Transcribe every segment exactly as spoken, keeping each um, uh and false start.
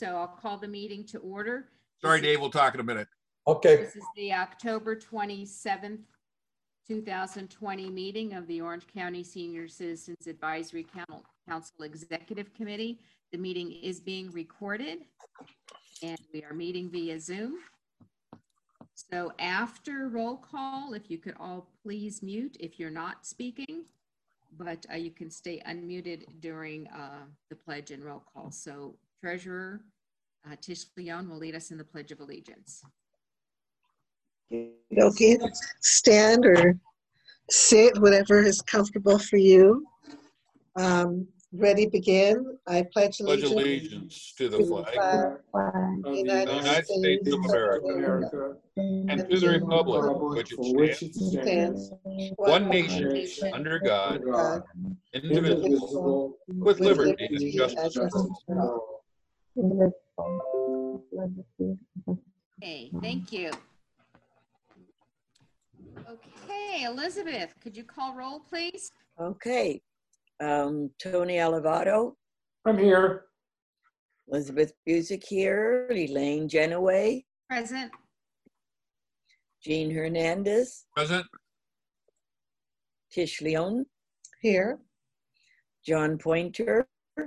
so I'll call the meeting to order. Sorry, This Dave, is, we'll talk in a minute. Okay. This is the October twenty-seventh, two thousand twenty meeting of the Orange County Senior Citizens Advisory Council Executive Committee. The meeting is being recorded and we are meeting via Zoom. So after roll call, if you could all please mute if you're not speaking, but uh, you can stay unmuted during uh, the pledge and roll call. So Treasurer uh, Tish Leon will lead us in the Pledge of Allegiance. Okay, stand or sit, whatever is comfortable for you. Um, ready, begin. I pledge Pledge allegiance, allegiance to the to flag flag Of the United, United States of America, America, and to the republic which it for which stands, it stands, one nation, nation, under God, under God, indivisible, indivisible, with with liberty and liberty justice and for all. justice for all. Okay, thank you. Okay, Elizabeth, could you call roll, please? Okay, um, Tony Alivato, I'm here. Elizabeth Busick here, Elaine Genoway, Present. Jean Hernandez, Present? Tish Leon, Here, John Pointer,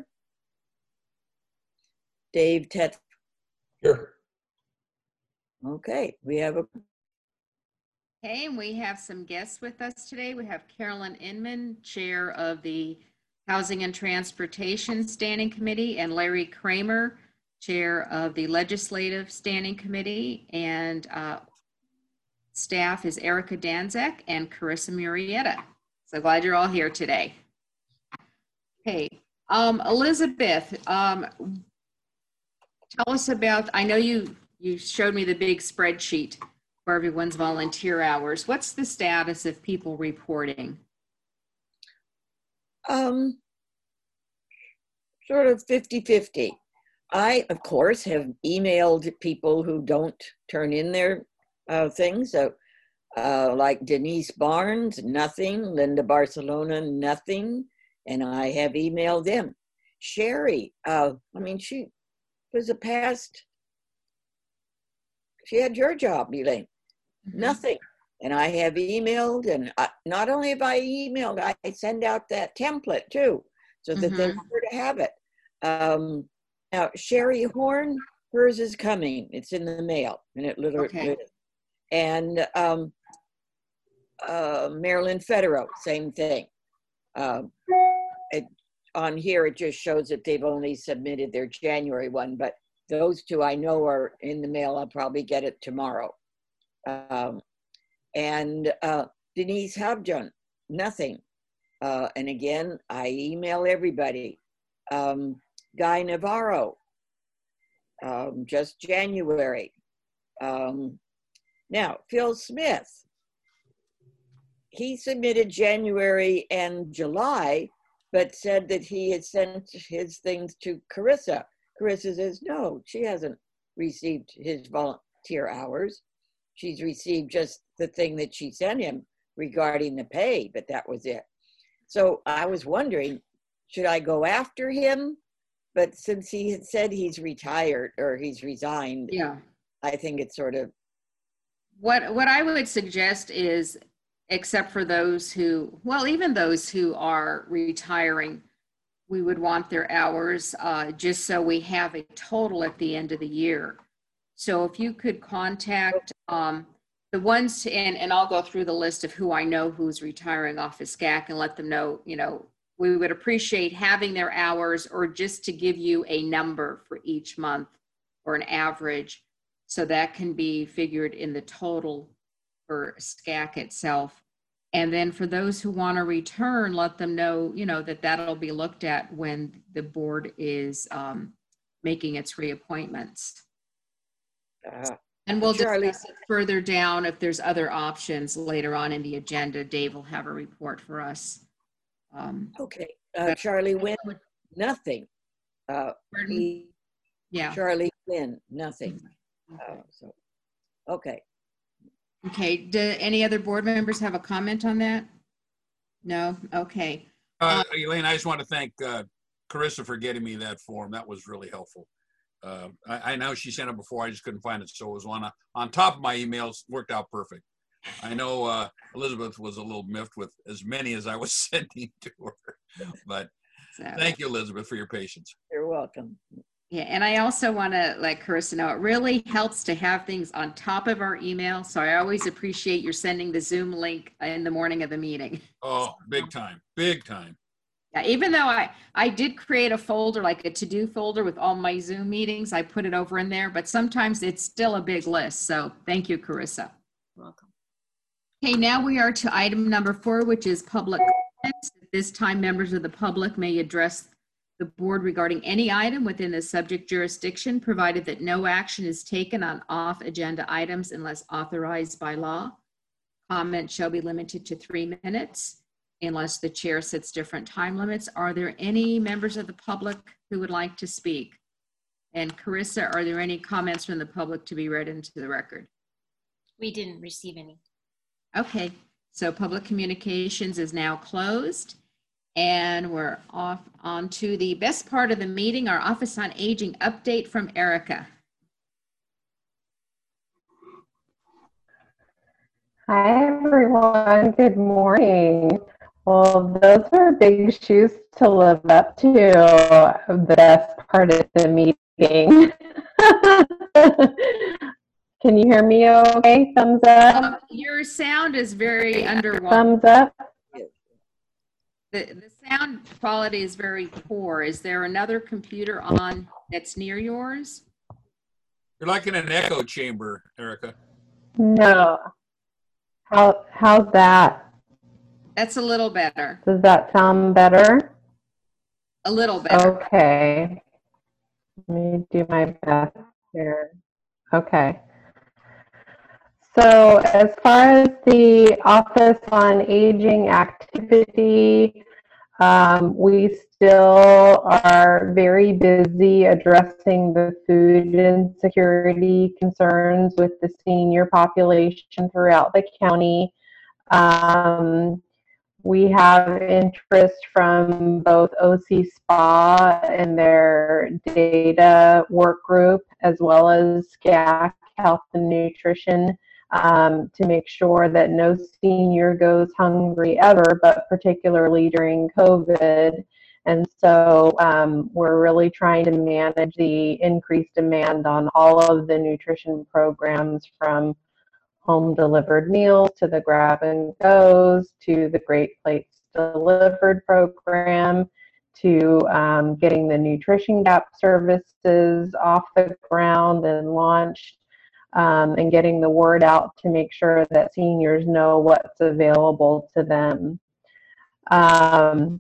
Dave Tet. Here. Okay, we have a, Okay, and we have some guests with us today. We have Carolyn Inman, Chair of the Housing and Transportation Standing Committee, and Larry Kramer, Chair of the Legislative Standing Committee, and uh, staff is Erica Danzak and Carissa Murrieta. So glad you're all here today. Okay, um, Elizabeth, um, tell us about, I know you, you showed me the big spreadsheet for everyone's volunteer hours. What's the status of people reporting? um, sort of fifty fifty. I, of course, have emailed people who don't turn in their uh, things. So, uh, like Denise Barnes, nothing. Linda Barcelona, nothing. And I have emailed them. Sherry, uh, I mean, she was a past, she had your job, Elaine. Mm-hmm. Nothing. And I have emailed, and I, not only have I emailed, I send out that template too, so that Mm-hmm. they're sure to have it. Um, now, Sherry Horn, hers is coming. It's in the mail, and it literally. Okay. And um, uh, Marilyn Federo, same thing. Um, it, on here, it just shows that they've only submitted their January one, but those two I know are in the mail. I'll probably get it tomorrow. Um, and uh, Denise Habjan, nothing. Uh, and again, I email everybody. Um, Guy Navarro, um, just January. Um, now, Phil Smith, he submitted January and July, but said that he had sent his things to Carissa. Carissa says, no, she hasn't received his volunteer hours. She's received just the thing that she sent him regarding the pay, but that was it. So I was wondering, should I go after him? But since he had said he's retired or he's resigned, Yeah. I think it's sort of. What, what I would suggest is, except for those who, well, even those who are retiring, we would want their hours uh, just so we have a total at the end of the year. So if you could contact um, the ones, to, and, and I'll go through the list of who I know who's retiring off of S C A C and let them know, you know, we would appreciate having their hours or just to give you a number for each month or an average. So that can be figured in the total for S C A C itself. And then for those who want to return, let them know, you know, that that'll be looked at when the board is um, making its reappointments. Uh, And we'll Charlie. discuss it further down if there's other options later on in the agenda. Dave will have a report for us. Um, okay, uh, Charlie Wynn, nothing. Uh, he, yeah. Charlie Wynn, nothing. Okay. Uh, so, okay. Okay. Do any other board members have a comment on that? No. Okay. Uh, Elaine, I just want to thank uh, Carissa for getting me that form. That was really helpful. uh, I, I know she sent it before. I just couldn't find it. So it was on, a, on top of my emails. Worked out perfect. I know uh, Elizabeth was a little miffed with as many as I was sending to her. But So, thank you, Elizabeth, for your patience. You're welcome. yeah, and I also want to let Carissa know it really helps to have things on top of our email. So I always appreciate your sending the Zoom link in the morning of the meeting. Oh, big time, big time. Yeah, even though I, I did create a folder, like a to-do folder with all my Zoom meetings, I put it over in there, but sometimes it's still a big list. So thank you, Carissa. Welcome. Okay, now we are to item number four, which is public comments. At this time, members of the public may address the board regarding any item within the subject jurisdiction, provided that no action is taken on off-agenda items unless authorized by law. Comments shall be limited to three minutes unless the chair sets different time limits. Are there any members of the public who would like to speak? And Carissa, are there any comments from the public to be read into the record? We didn't receive any. Okay, so public communications is now closed. And we're off on to the best part of the meeting, our Office on Aging update from Erica. Hi, everyone. Good morning. Well, those are big shoes to live up to, the best part of the meeting. Can you hear me okay? Thumbs up? Um, your sound is very underwater. Thumbs up? The, the sound quality is very poor. Is there another computer on that's near yours? You're like in an echo chamber, Erica. No. How, how's that? That's a little better. Does that sound better? A little better. Okay. Let me do my best here. Okay. So as far as the Office on Aging activity, um, we still are very busy addressing the food insecurity concerns with the senior population throughout the county. Um, we have interest from both O C S P A and their data work group, as well as S C A C, Health and Nutrition, um, to make sure that no senior goes hungry ever, but particularly during COVID. And so um, we're really trying to manage the increased demand on all of the nutrition programs, from home delivered meals to the grab and goes to the Great Plates Delivered program to um, getting the Nutrition Gap services off the ground and launched, um, and getting the word out to make sure that seniors know what's available to them. Um,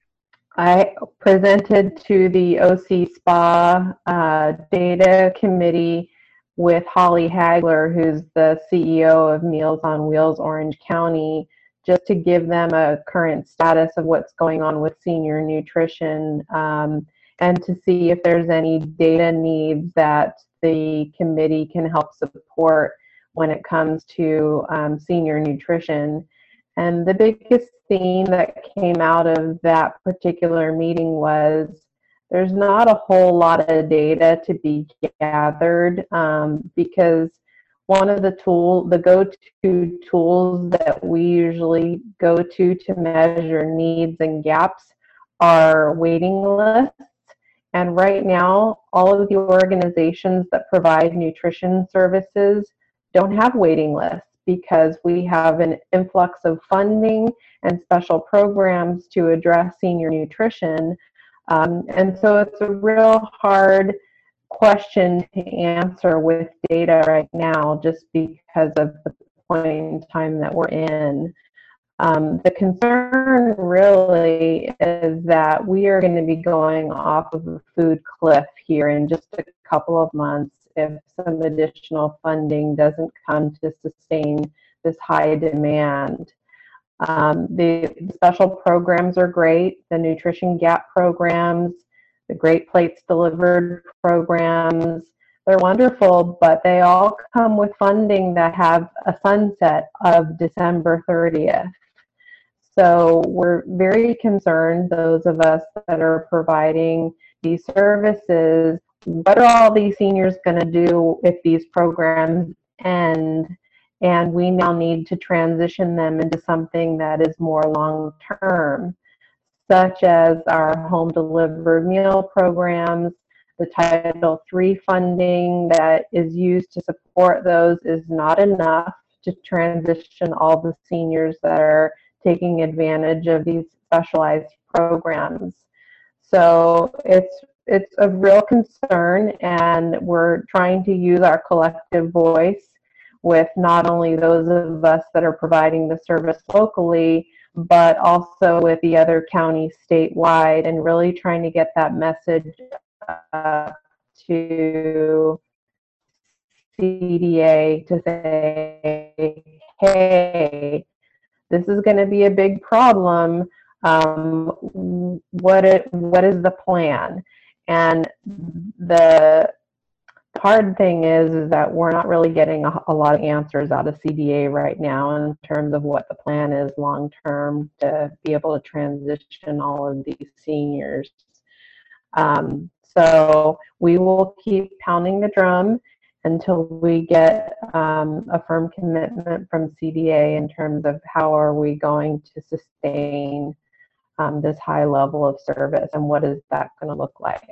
I presented to the O C S P A uh, data committee with Holly Hagler, who's the C E O of Meals on Wheels Orange County, just to give them a current status of what's going on with senior nutrition, um, and to see if there's any data needs that the committee can help support when it comes to um, senior nutrition. And the biggest theme that came out of that particular meeting was there's not a whole lot of data to be gathered, um, because one of the tool, the go-to tools that we usually go to to measure needs and gaps are waiting lists. And right now, all of the organizations that provide nutrition services don't have waiting lists, because we have an influx of funding and special programs to address senior nutrition. Um, and so it's a real hard question to answer with data right now, just because of the point in time that we're in. Um, the concern really is that we are going to be going off of a food cliff here in just a couple of months if some additional funding doesn't come to sustain this high demand. Um, the special programs are great. The Nutrition Gap programs, the Great Plates Delivered programs, they're wonderful, but they all come with funding that have a sunset of December thirtieth. So we're very concerned, those of us that are providing these services, what are all these seniors going to do if these programs end? And we now need to transition them into something that is more long-term, such as our home delivered meal programs. The Title three funding that is used to support those is not enough to transition all the seniors that are taking advantage of these specialized programs. So it's it's a real concern, and we're trying to use our collective voice with not only those of us that are providing the service locally, but also with the other counties statewide, and really trying to get that message uh, to C D A to say, hey, this is going to be a big problem. Um, what it, what is the plan? And the hard thing is, is that we're not really getting a, a lot of answers out of C D A right now in terms of what the plan is long term to be able to transition all of these seniors. Um, so we will keep pounding the drum until we get um, a firm commitment from C D A in terms of how are we going to sustain um, this high level of service, and what is that going to look like.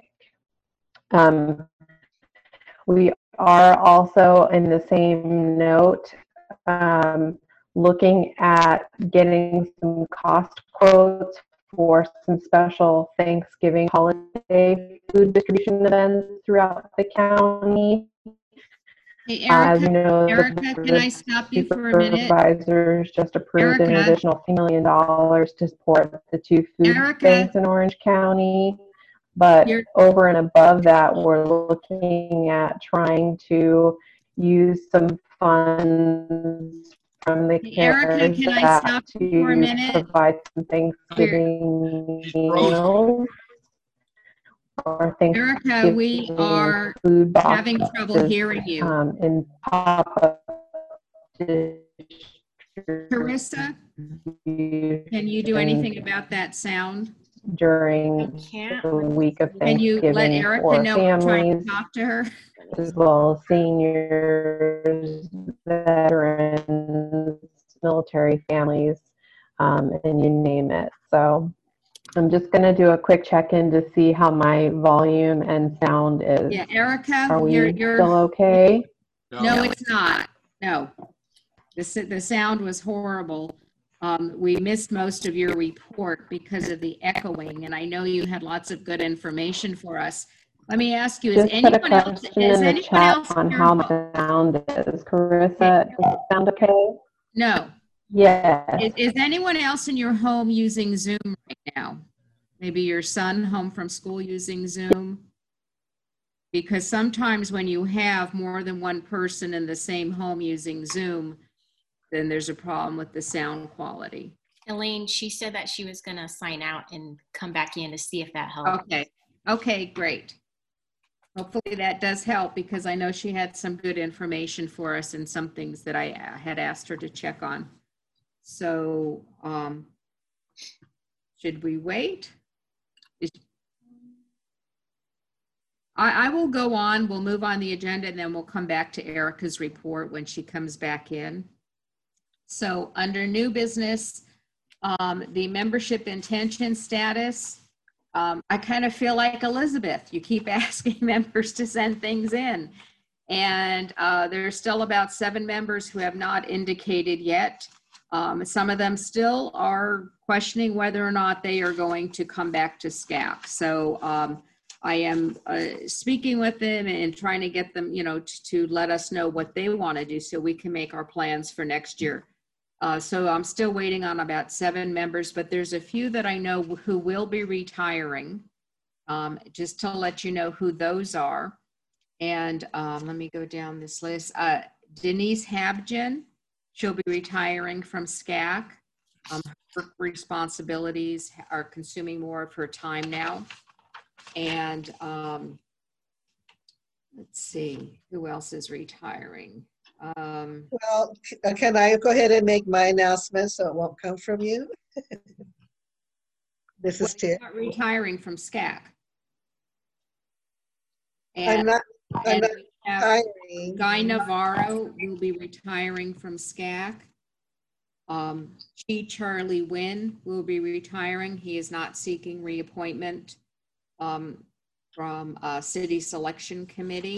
Um, we are also, in the same note, um, looking at getting some cost quotes for some special Thanksgiving holiday food distribution events throughout the county. Hey, Uh, as Erica, you know, Erica, the can I stop you for a minute? supervisors just approved an Erica? additional two million dollars to support the two food Erica? banks in Orange County. But You're- over and above that, we're looking at trying to use some funds from the Erica, CARES can I Act stop you for a to minute? provide some Thanksgiving She's frozen. meals or Erica, Thanksgiving we are food having trouble boxes hearing you. um, in pop-up Carissa, can you do anything about that sound? during Can't. the week of Can you let Thanksgiving Erica for know I'm trying families, to talk to her? as well as seniors, veterans, military families, um, and you name it. So I'm just going to do a quick check-in to see how my volume and sound is. Yeah, Erica, Are we you're, you're, still okay? no, it's not. No. The, s- the sound was horrible. Um, we missed most of your report because of the echoing, and I know you had lots of good information for us. Let me ask you, is Just put a anyone else, question is in the anyone chat else on in your how home? my sound is. Carissa, does it sound okay? No. Yes. Is, is anyone else in your home using Zoom right now? Maybe your son home from school using Zoom? Because sometimes when you have more than one person in the same home using Zoom, then there's a problem with the sound quality. Elaine, she said that she was going to sign out and come back in to see if that helped. Okay. Okay, great. Hopefully that does help, because I know she had some good information for us and some things that I uh, had asked her to check on. So, um, should we wait? Is- I, I will go on. We'll move on the agenda, and then we'll come back to Erica's report when she comes back in. So under new business, um, the membership intention status, um, I kind of feel like Elizabeth. You keep asking members to send things in. And uh, there's still about seven members who have not indicated yet. Um, some of them still are questioning whether or not they are going to come back to S C A C. So um, I am uh, speaking with them and trying to get them, you know, to, to let us know what they want to do so we can make our plans for next year. Uh, so I'm still waiting on about seven members, but there's a few that I know who will be retiring. Um, just to let you know who those are. And um, let me go down this list. Uh, Denise Habgen, she'll be retiring from S C A C. Um, her responsibilities are consuming more of her time now. And um, let's see, who else is retiring? Um, Well, c- uh, can I go ahead and make my announcement so it won't come from you? This is Well, Terry. not retiring from S C A C. I'm And, not, I'm and not we have hiring. Guy Navarro will be retiring from S C A C. Um, Chi Charlie Wynn will be retiring. He is not seeking reappointment um, from uh, City Selection Committee.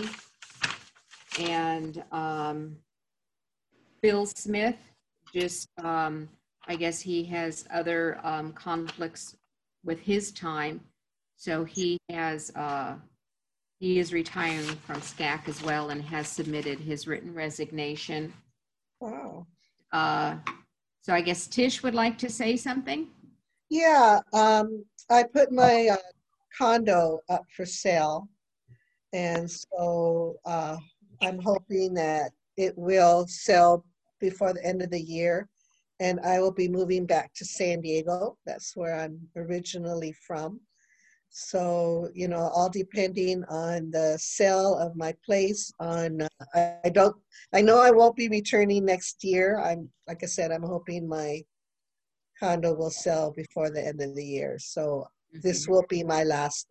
And um, Bill Smith, just, um, I guess he has other um, conflicts with his time. So he has, uh, he is retiring from S C A C as well and has submitted his written resignation. Wow. Uh, so I guess Tish would like to say something. Yeah, um, I put my uh, condo up for sale. And so uh, I'm hoping that it will sell before the end of the year. And I will be moving back to San Diego. That's where I'm originally from. So, you know, all depending on the sale of my place on, uh, I, I don't, I know I won't be returning next year. I'm, like I said, I'm hoping my condo will sell before the end of the year. So this will be my last,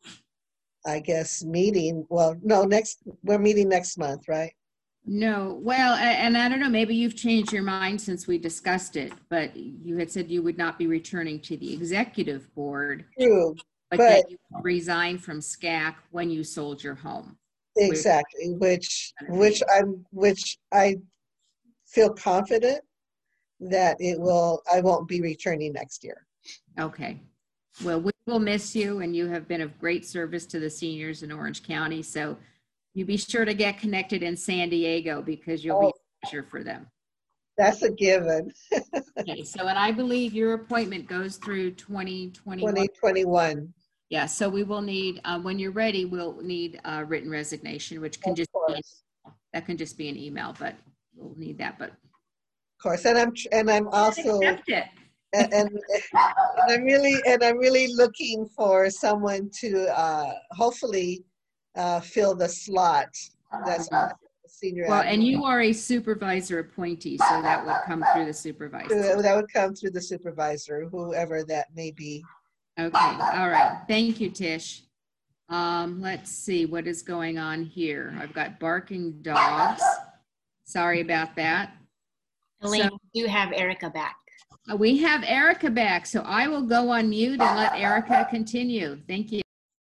I guess, meeting. Well, no, next, we're meeting next month, right? No, well, a- and I don't know, maybe you've changed your mind since we discussed it, but you had said you would not be returning to the executive board, True, but but that you resigned from S C A C when you sold your home. Which- exactly, which, which I'm, which I feel confident that it will, I won't be returning next year. Okay. Well, we will miss you, and you have been of great service to the seniors in Orange County. So you be sure to get connected in San Diego because you'll be Oh. a pleasure for them. That's a given. Okay, so, and I believe your appointment goes through twenty twenty-one. twenty twenty-one. Yeah, so we will need, uh, when you're ready, we'll need a written resignation, which can Of just be, course, that can just be an email, but we'll need that, but. of course. And I'm, tr- and I'm also, Accept it. and, and and I'm really, and I'm really looking for someone to uh, hopefully uh, fill the slot. That's senior. Well, admin. and you are a supervisor appointee, so that would come through the supervisor. That would come through the supervisor, whoever that may be. Okay, all right. Thank you, Tish. Um, let's see what is going on here. I've got barking dogs. Sorry about that. Elaine, So- we do have Erica back. Uh, We have Erica back, so I will go on mute and let Erica continue. Thank you.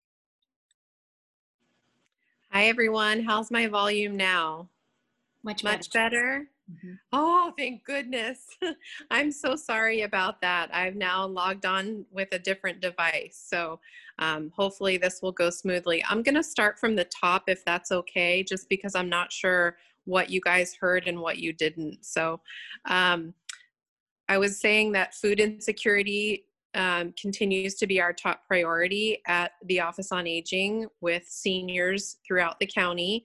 Hi, everyone. How's my volume now? Much better. Much better? Mhm. Oh, thank goodness. I'm so sorry about that. I've now logged on with a different device. So um, hopefully this will go smoothly. I'm going to start from the top if that's okay, just because I'm not sure what you guys heard and what you didn't. So um, I was saying that food insecurity um, continues to be our top priority at the Office on Aging with seniors throughout the county.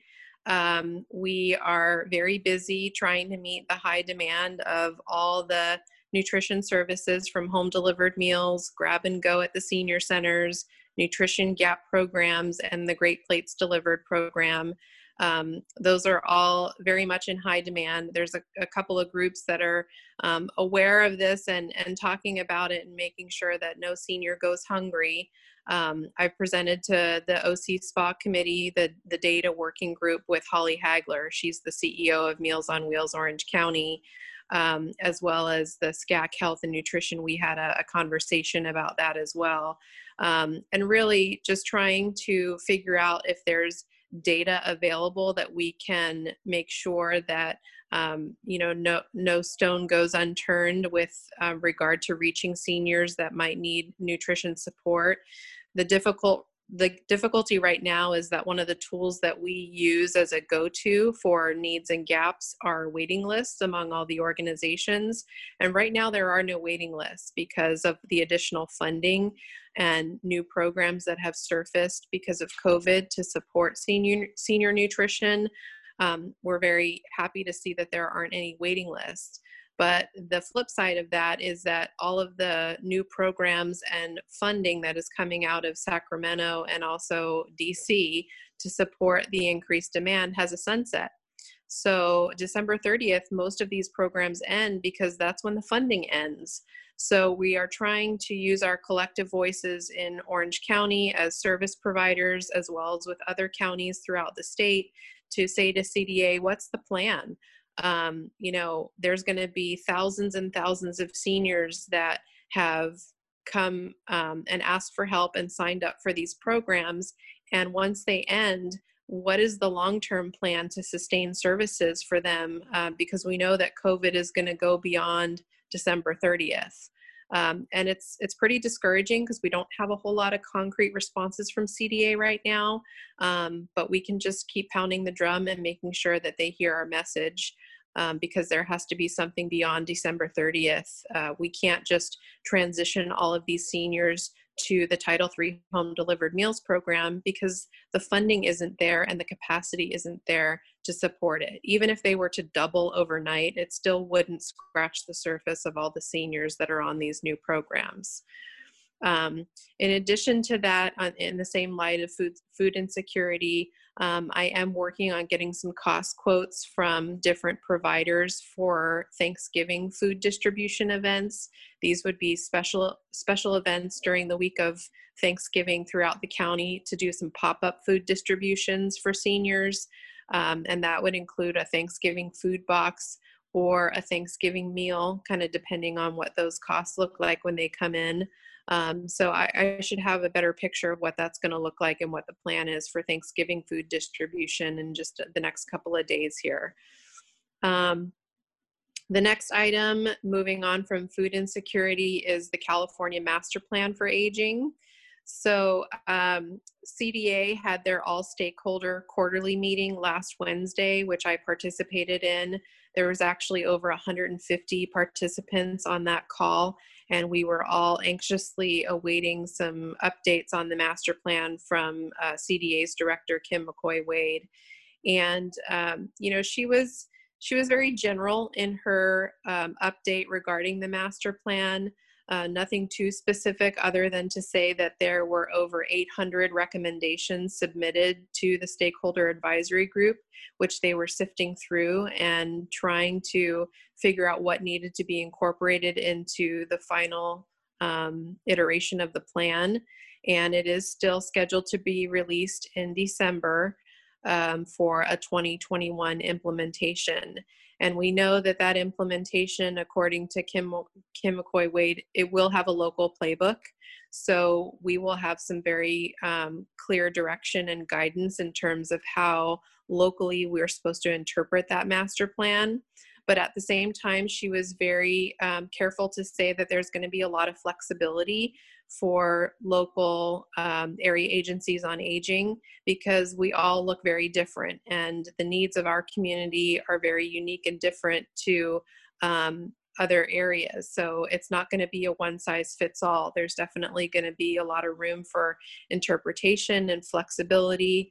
Um, we are very busy trying to meet the high demand of all the nutrition services from home delivered meals, grab and go at the senior centers, nutrition gap programs, and the Great Plates Delivered program. Um, those are all very much in high demand. There's a, a couple of groups that are um, aware of this and, and talking about it and making sure that no senior goes hungry. Um, I've presented to the O C S P A committee, the, the data working group with Holly Hagler. She's the C E O of Meals on Wheels Orange County, um, as well as the S C A C Health and Nutrition. We had a, a conversation about that as well. Um, and really just trying to figure out if there's data available that we can make sure that um, you know no no stone goes unturned with uh, regard to reaching seniors that might need nutrition support. The difficult the difficulty right now is that one of the tools that we use as a go-to for needs and gaps are waiting lists among all the organizations. And right now there are no waiting lists because of the additional funding and new programs that have surfaced because of COVID to support senior senior nutrition. Um, we're very happy to see that there aren't any waiting lists. But the flip side of that is that all of the new programs and funding that is coming out of Sacramento and also D C to support the increased demand has a sunset. So December thirtieth, most of these programs end because that's when the funding ends. So we are trying to use our collective voices in Orange County as service providers, as well as with other counties throughout the state, to say to C D A, what's the plan? Um, you know, there's going to be thousands and thousands of seniors that have come um, and asked for help and signed up for these programs. And once they end, what is the long-term plan to sustain services for them? Uh, because we know that COVID is going to go beyond December thirtieth. Um, and it's it's pretty discouraging because we don't have a whole lot of concrete responses from C D A right now. Um, but we can just keep pounding the drum and making sure that they hear our message, um, because there has to be something beyond December thirtieth. Uh, we can't just transition all of these seniors to the Title three Home Delivered Meals program because the funding isn't there and the capacity isn't there to support it. Even if they were to double overnight, it still wouldn't scratch the surface of all the seniors that are on these new programs. Um, in addition to that, uh, in the same light of food, food insecurity, um, I am working on getting some cost quotes from different providers for Thanksgiving food distribution events. These would be special, special events during the week of Thanksgiving throughout the county to do some pop-up food distributions for seniors. Um, and that would include a Thanksgiving food box or a Thanksgiving meal, kind of depending on what those costs look like when they come in. Um, so I, I should have a better picture of what that's going to look like and what the plan is for Thanksgiving food distribution in just the next couple of days here. Um, the next item, moving on from food insecurity, is the California Master Plan for Aging. So um, C D A had their all stakeholder quarterly meeting last Wednesday, which I participated in. There was actually over one hundred fifty participants on that call, and we were all anxiously awaiting some updates on the master plan from uh, C D A's director, Kim McCoy-Wade. And, um, you know, she was, she was very general in her um, update regarding the master plan. Uh, nothing too specific other than to say that there were over eight hundred recommendations submitted to the stakeholder advisory group, which they were sifting through and trying to figure out what needed to be incorporated into the final um, iteration of the plan. And it is still scheduled to be released in December um, for a twenty twenty-one implementation. And we know that that implementation, according to Kim, Kim McCoy-Wade, it will have a local playbook. So we will have some very um, clear direction and guidance in terms of how locally we're supposed to interpret that master plan. But at the same time, she was very um, careful to say that there's going to be a lot of flexibility for local um, area agencies on aging, because we all look very different and the needs of our community are very unique and different to um, other areas. So it's not going to be a one size fits all. There's definitely going to be a lot of room for interpretation and flexibility.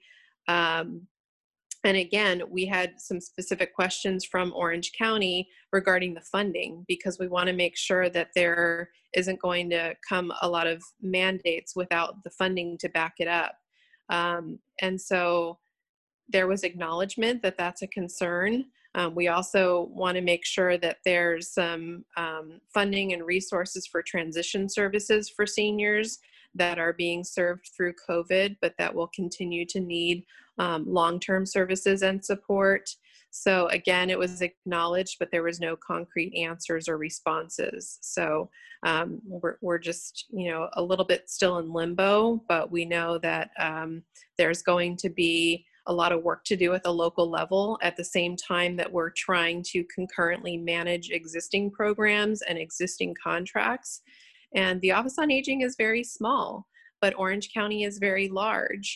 Um, And again, we had some specific questions from Orange County regarding the funding, because we want to make sure that there isn't going to come a lot of mandates without the funding to back it up. Um, and so there was acknowledgement that that's a concern. Um, we also want to make sure that there's some um, funding and resources for transition services for seniors that are being served through COVID, but that will continue to need um, long-term services and support. So again, it was acknowledged, but there was no concrete answers or responses. So um, we're, we're just, you know, a little bit still in limbo, but we know that um, there's going to be a lot of work to do at the local level at the same time that we're trying to concurrently manage existing programs and existing contracts. And the Office on Aging is very small, but Orange County is very large.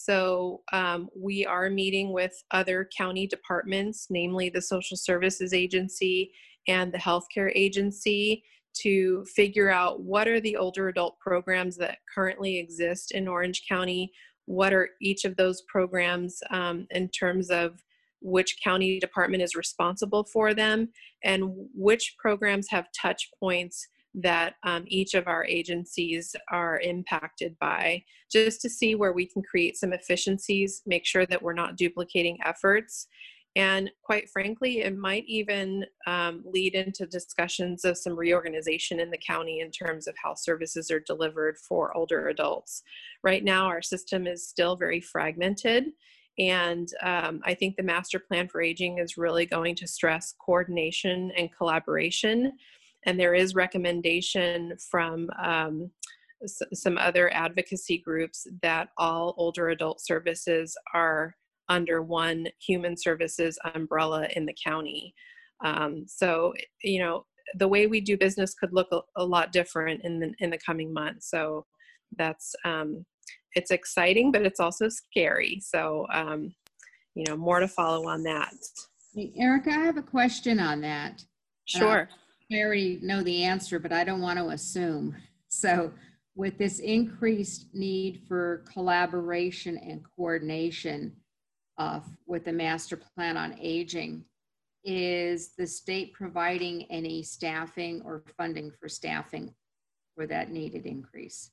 So um, we are meeting with other county departments, namely the Social Services Agency and the Healthcare Agency, to figure out what are the older adult programs that currently exist in Orange County. What are each of those programs um, in terms of which county department is responsible for them, and which programs have touch points that um, each of our agencies are impacted by, just to see where we can create some efficiencies, make sure that we're not duplicating efforts, And quite frankly, it might even um, lead into discussions of some reorganization in the county in terms of how services are delivered for older adults. Right now, our system is still very fragmented. And um, I think the master plan for aging is really going to stress coordination and collaboration. And there is recommendation from um, s- some other advocacy groups that all older adult services are under one human services umbrella in the county. Um, so, you know, the way we do business could look a, a lot different in the, in the coming months. So that's, um, it's exciting, but it's also scary. So, um, you know, more to follow on that. Hey, Erica, I have a question on that. Sure. I already know the answer, but I don't want to assume. So with this increased need for collaboration and coordination uh, with the master plan on aging, is the state providing any staffing or funding for staffing for that needed increase?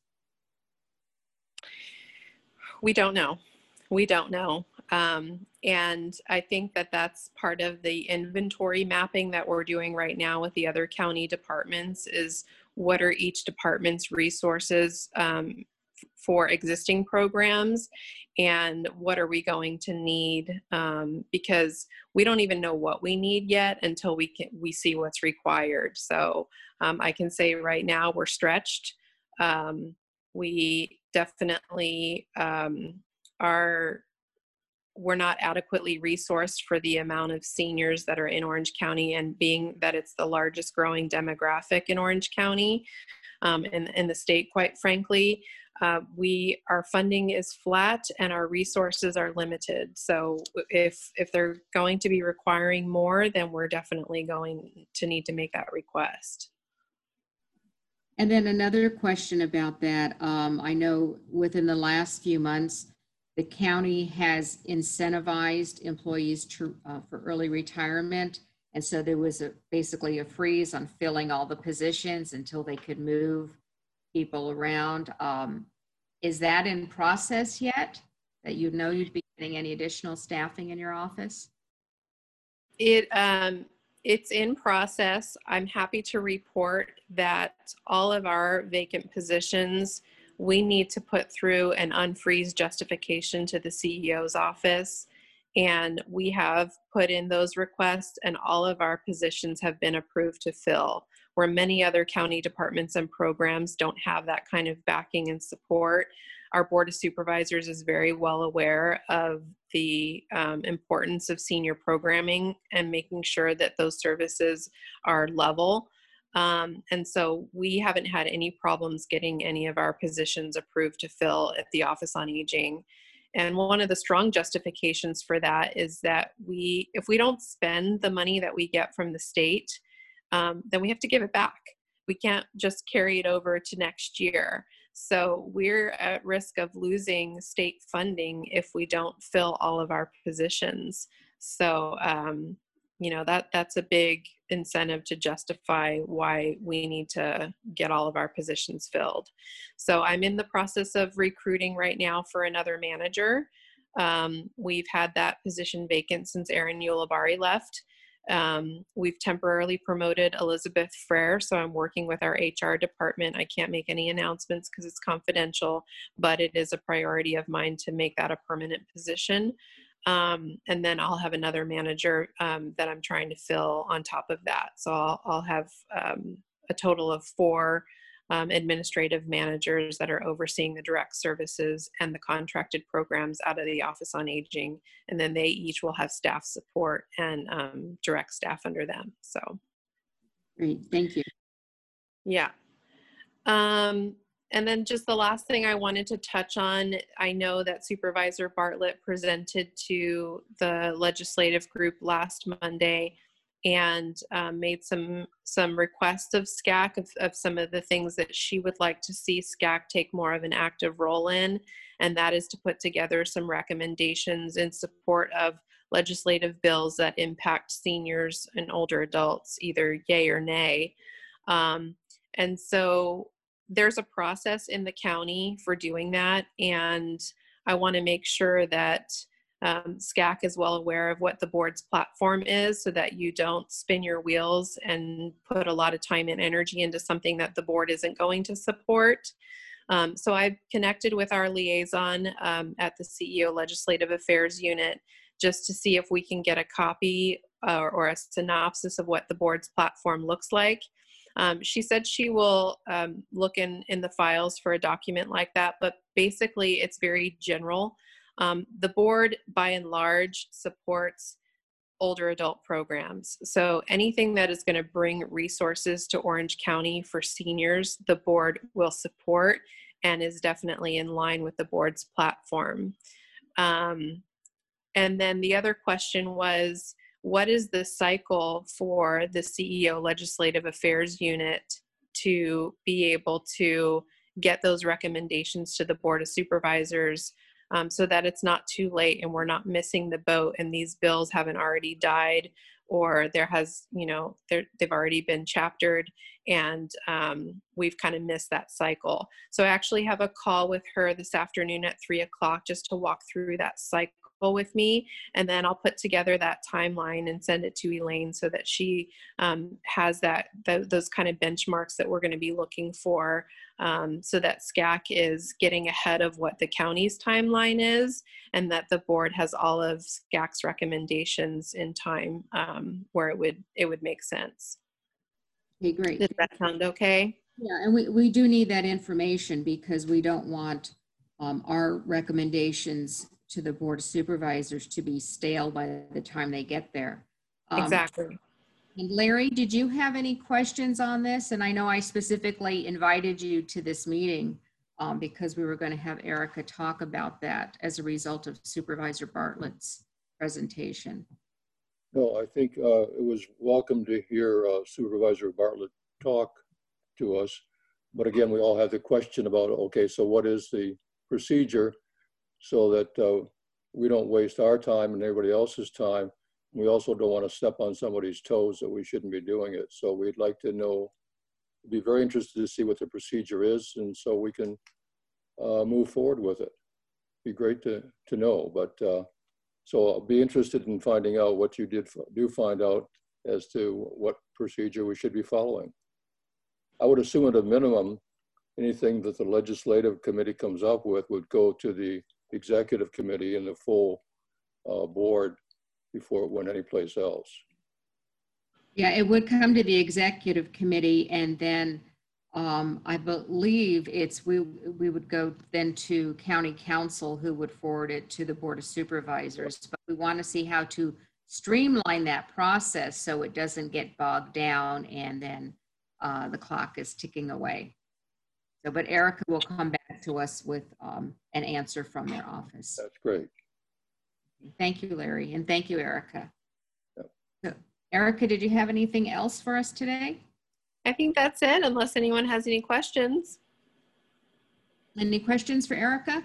We don't know. We don't know. Um, and I think that that's part of the inventory mapping that we're doing right now with the other county departments is what are each department's resources um, for existing programs and what are we going to need um, because we don't even know what we need yet until we can we see what's required. So um, I can say right now we're stretched. Um, we definitely um, are we're not adequately resourced for the amount of seniors that are in Orange County, and being that it's the largest growing demographic in Orange County um, and in the state, quite frankly, uh, we our funding is flat and our resources are limited. So if if they're going to be requiring more, then we're definitely going to need to make that request. And then another question about that. Um, I know within the last few months, the county has incentivized employees to, uh, for early retirement. And so there was a, basically a freeze on filling all the positions until they could move people around. Um, is that in process yet? That you know you'd be getting any additional staffing in your office? It um, it's in process. I'm happy to report that all of our vacant positions, we need to put through an unfreeze justification to the C E O's office. And we have put in those requests and all of our positions have been approved to fill, where many other county departments and programs don't have that kind of backing and support. Our Board of Supervisors is very well aware of the um, importance of senior programming and making sure that those services are level. Um, and so we haven't had any problems getting any of our positions approved to fill at the Office on Aging. And one of the strong justifications for that is that we, if we don't spend the money that we get from the state, um, then we have to give it back. We can't just carry it over to next year. So we're at risk of losing state funding if we don't fill all of our positions. So, um, you know, that that's a big incentive to justify why we need to get all of our positions filled. So I'm in the process of recruiting right now for another manager. Um, we've had that position vacant since Aaron Ulibarri left. Um, we've temporarily promoted Elizabeth Frere, so I'm working with our H R department. I can't make any announcements because it's confidential, but it is a priority of mine to make that a permanent position. Um, and then I'll have another manager um, that I'm trying to fill on top of that. So I'll, I'll have um, a total of four um, administrative managers that are overseeing the direct services and the contracted programs out of the Office on Aging. And then they each will have staff support and um, direct staff under them. So. Great, thank you. Yeah. Um, and then just the last thing I wanted to touch on, I know that Supervisor Bartlett presented to the legislative group last Monday and um, made some some requests of S C A C of, of some of the things that she would like to see S C A C take more of an active role in, and that is to put together some recommendations in support of legislative bills that impact seniors and older adults, either yay or nay. Um, and so there's a process in the county for doing that, and I want to make sure that um, S C A C is well aware of what the board's platform is so that you don't spin your wheels and put a lot of time and energy into something that the board isn't going to support. Um, so I've connected with our liaison um, at the C E O Legislative Affairs Unit just to see if we can get a copy uh, or a synopsis of what the board's platform looks like. Um, she said she will um, look in, in the files for a document like that, but basically it's very general. Um, the board, by and large, supports older adult programs. So anything that is going to bring resources to Orange County for seniors, the board will support and is definitely in line with the board's platform. Um, and then the other question was, what is the cycle for the C E O Legislative Affairs Unit to be able to get those recommendations to the Board of Supervisors um, so that it's not too late and we're not missing the boat and these bills haven't already died, or there has, you know, they've already been chaptered and um, we've kind of missed that cycle. So I actually have a call with her this afternoon at three o'clock just to walk through that cycle with me, and then I'll put together that timeline and send it to Elaine so that she um, has that th those kind of benchmarks that we're going to be looking for, um, so that S C A C is getting ahead of what the county's timeline is, and that the board has all of S C A C's recommendations in time um, where it would it would make sense. Okay, great. Does that sound okay? Yeah, and we, we do need that information because we don't want um, our recommendations to the Board of Supervisors to be stale by the time they get there. Um, Exactly. And Larry, did you have any questions on this? And I know I specifically invited you to this meeting um, because we were going to have Erica talk about that as a result of Supervisor Bartlett's presentation. No, I think uh, it was welcome to hear uh, Supervisor Bartlett talk to us. But again, we all have the question about, okay, so what is the procedure so that uh, we don't waste our time and everybody else's time. We also don't want to step on somebody's toes that we shouldn't be doing it. So we'd like to know, be very interested to see what the procedure is, and so we can uh, move forward with it. Be great to, to know, but uh, so I'll be interested in finding out what you did do find out as to what procedure we should be following. I would assume at a minimum, anything that the legislative committee comes up with would go to the executive committee and the full uh, board before it went anyplace else. Yeah, it would come to the executive committee, and then um, I believe it's we we would go then to county council, who would forward it to the Board of Supervisors. But we want to see how to streamline that process so it doesn't get bogged down and then uh, the clock is ticking away. So, but Erica will come back to us with um, an answer from their office. That's great. Thank you, Larry, and thank you, Erica. Yep. So, Erica, did you have anything else for us today? I think that's it, unless anyone has any questions. Any questions for Erica?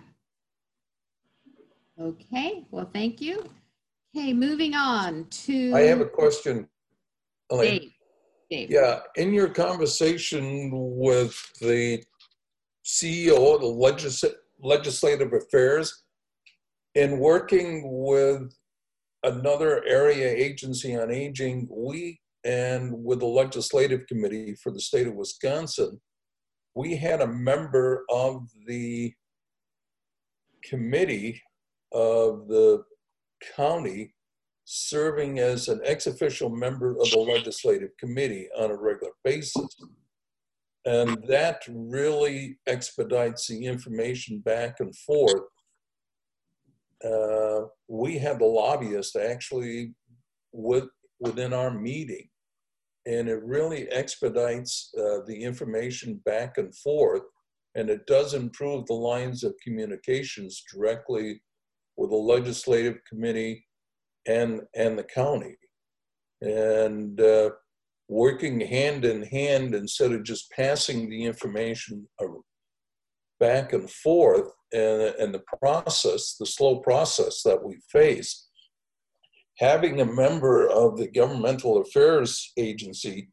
Okay, well, thank you. Okay, moving on to I have a question, Elaine. Dave. Dave. Yeah, in your conversation with the C E O of the Legis Legislative Affairs, in working with another area agency on aging, we and with the Legislative Committee for the state of Wisconsin, we had a member of the committee of the county serving as an ex-official member of the legislative committee on a regular basis. And that really expedites the information back and forth. Uh, we have the lobbyist actually with, within our meeting, and it really expedites uh, the information back and forth, and it does improve the lines of communications directly with the legislative committee and and the county, and uh, working hand in hand instead of just passing the information back and forth, and, and the process, the slow process that we face. Having a member of the governmental affairs agency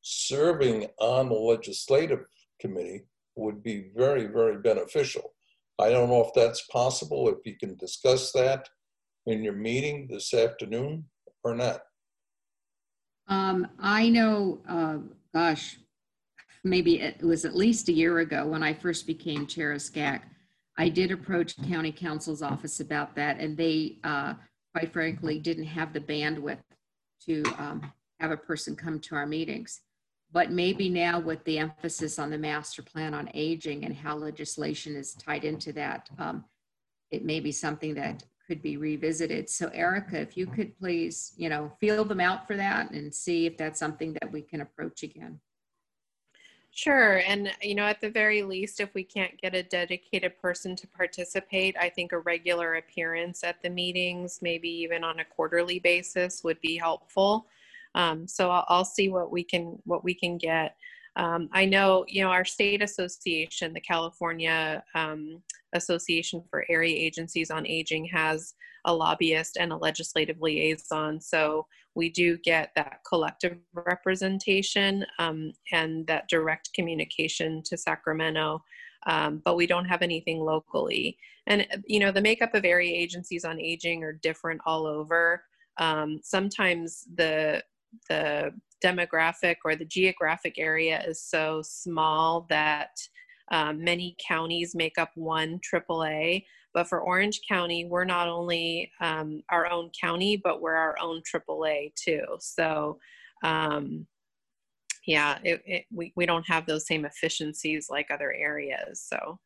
serving on the legislative committee would be very, very beneficial. I don't know if that's possible, if you can discuss that in your meeting this afternoon or not. Um, I know, uh, gosh, maybe it was at least a year ago when I first became chair of S C A C. I did approach county council's office about that, and they, uh, quite frankly, didn't have the bandwidth to um, have a person come to our meetings. But maybe now with the emphasis on the master plan on aging and how legislation is tied into that, um, it may be something that could be revisited. So Erica, if you could please, you know, feel them out for that and see if that's something that we can approach again. Sure. And, you know, at the very least, if we can't get a dedicated person to participate, I think a regular appearance at the meetings, maybe even on a quarterly basis, would be helpful. Um, so I'll, I'll see what we can, what we can get. Um, I know, you know, our state association, the California um, Association for Area Agencies on Aging, has a lobbyist and a legislative liaison. So we do get that collective representation um, and that direct communication to Sacramento, um, but we don't have anything locally. And, you know, the makeup of area agencies on aging are different all over. Um, sometimes the, the demographic or the geographic area is so small that um, many counties make up one triple A. But for Orange County, we're not only um, our own county, but we're our own triple A too. So um, yeah, it, it, we, we don't have those same efficiencies like other areas. So.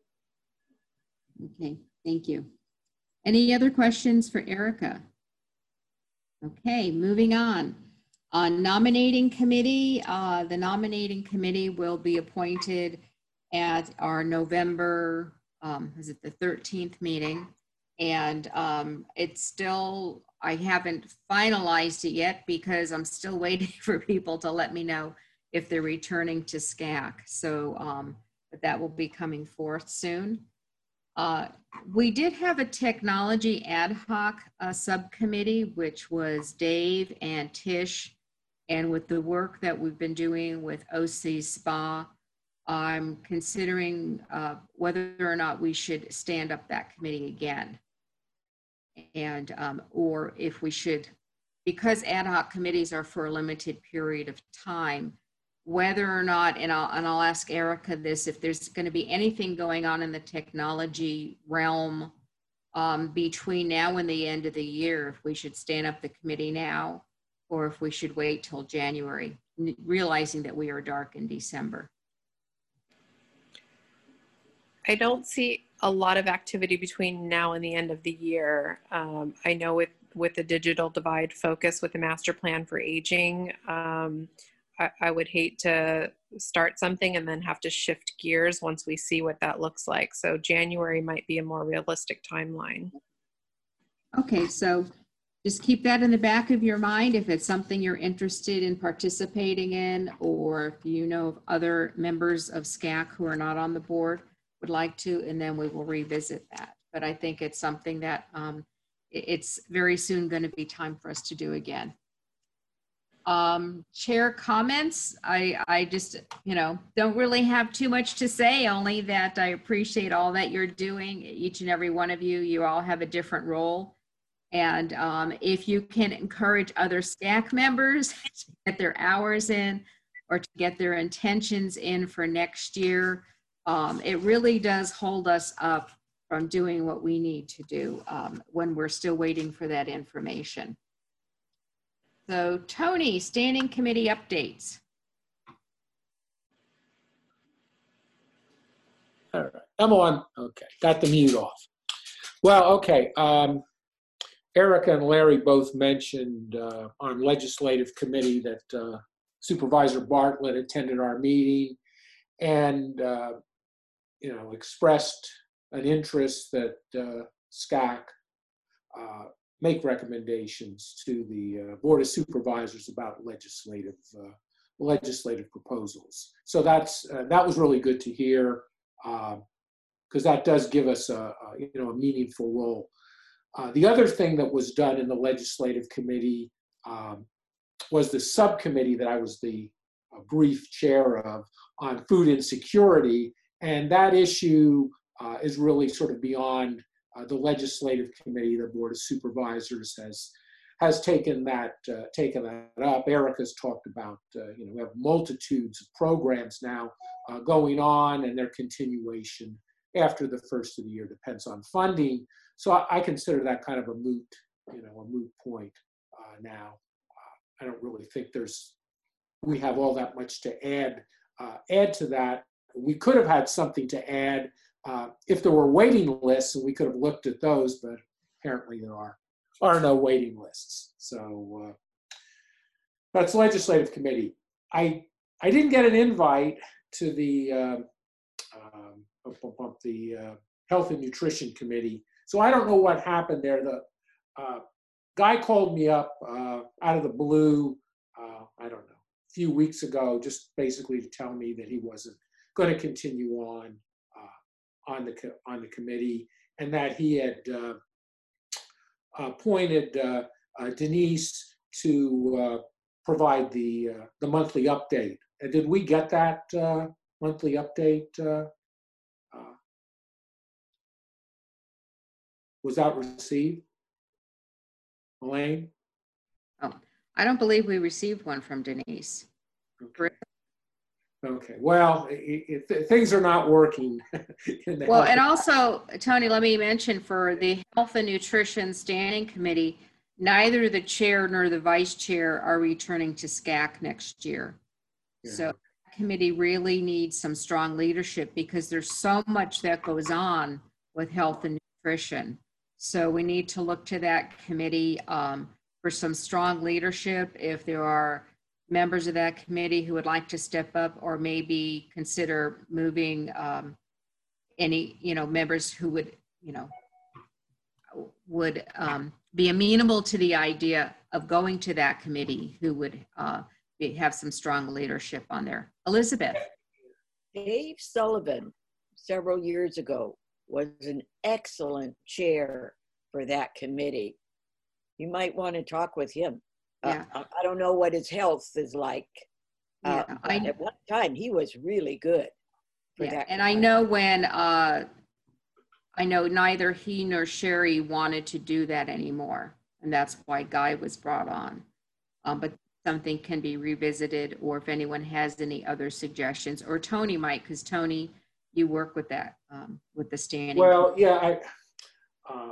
Okay, thank you. Any other questions for Erica? Okay, moving on. On nominating committee, uh, the nominating committee will be appointed at our November, um, is it the thirteenth meeting? And um, it's still, I haven't finalized it yet because I'm still waiting for people to let me know if they're returning to S C A C. So um, but that will be coming forth soon. Uh, we did have a technology ad hoc uh, subcommittee, which was Dave and Tish. And with the work that we've been doing with O C Spa, I'm considering uh, whether or not we should stand up that committee again. And, um, or if we should, because ad hoc committees are for a limited period of time, whether or not, and I'll, and I'll ask Erica this, if there's going to be anything going on in the technology realm um, between now and the end of the year, if we should stand up the committee now, or if we should wait till January, realizing that we are dark in December. I don't see a lot of activity between now and the end of the year. Um, I know with, with the digital divide focus with the master plan for aging, um, I, I would hate to start something and then have to shift gears once we see what that looks like. So January might be a more realistic timeline. Okay, so just keep that in the back of your mind if it's something you're interested in participating in, or if you know of other members of S C A C who are not on the board would like to, and then we will revisit that. But I think it's something that um, it's very soon going to be time for us to do again. Um, chair comments, I, I just, you know, don't really have too much to say, only that I appreciate all that you're doing, each and every one of you. You all have a different role. And um, if you can encourage other S C A C members to get their hours in or to get their intentions in for next year, um, it really does hold us up from doing what we need to do um, when we're still waiting for that information. So Tony, standing committee updates. All right, I'm on. Okay, got the mute off. Well, okay. Um, Erica and Larry both mentioned uh, on legislative committee that uh, Supervisor Bartlett attended our meeting and uh, you know, expressed an interest that uh, S C A C uh, make recommendations to the uh, Board of Supervisors about legislative uh, legislative proposals. So that's uh, that was really good to hear, because uh, that does give us a, a you know a meaningful role. Uh, the other thing that was done in the legislative committee um, was the subcommittee that I was the uh, brief chair of on food insecurity, and that issue uh, is really sort of beyond uh, the legislative committee. The Board of Supervisors has has taken that uh, taken that up. Erica's talked about, uh, you know, we have multitudes of programs now uh, going on, and their continuation after the first of the year depends on funding. So I, I consider that kind of a moot, you know, a moot point uh, now. Uh, I don't really think there's, we have all that much to add, uh, add to that. We could have had something to add uh, if there were waiting lists, and we could have looked at those, but apparently there are, are no waiting lists. So uh, that's legislative committee. I, I didn't get an invite to the, uh, um, the uh, Health and Nutrition Committee. So I don't know what happened there. The uh, guy called me up uh, out of the blue, uh, I don't know, a few weeks ago, just basically to tell me that he wasn't going to continue on uh, on the on the committee, and that he had uh, appointed uh, uh, Denise to uh, provide the uh, the monthly update. And did we get that uh, monthly update? Uh, uh, was that received, Elaine? Oh, I don't believe we received one from Denise. Okay. Okay. Well, it, it, things are not working. in the Well, health and also, Tony, let me mention for the Health and Nutrition Standing Committee, neither the chair nor the vice chair are returning to S C A C next year. Yeah. So that committee really needs some strong leadership because there's so much that goes on with health and nutrition. So we need to look to that committee um, for some strong leadership. If there are members of that committee who would like to step up, or maybe consider moving um, any, you know, members who would, you know, would um, be amenable to the idea of going to that committee, who would uh, be, have some strong leadership on there. Elizabeth. Dave Sullivan, several years ago, was an excellent chair for that committee. You might want to talk with him. Yeah. Uh, I don't know what his health is like. Uh, Yeah, but I- at one time, he was really good for Yeah, that. and I know when, uh, I know neither he nor Sherry wanted to do that anymore, and that's why Guy was brought on. Um, but something can be revisited, or if anyone has any other suggestions, or Tony might, because Tony, you work with that, um, with the standing. Well, yeah, I, uh,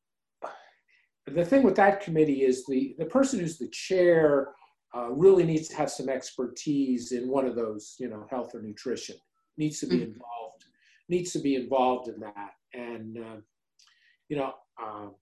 the thing with that committee is the, the person who's the chair uh, really needs to have some expertise in one of those, you know, health or nutrition, needs to be Mhm. involved, needs to be involved in that. And, uh, you know, um,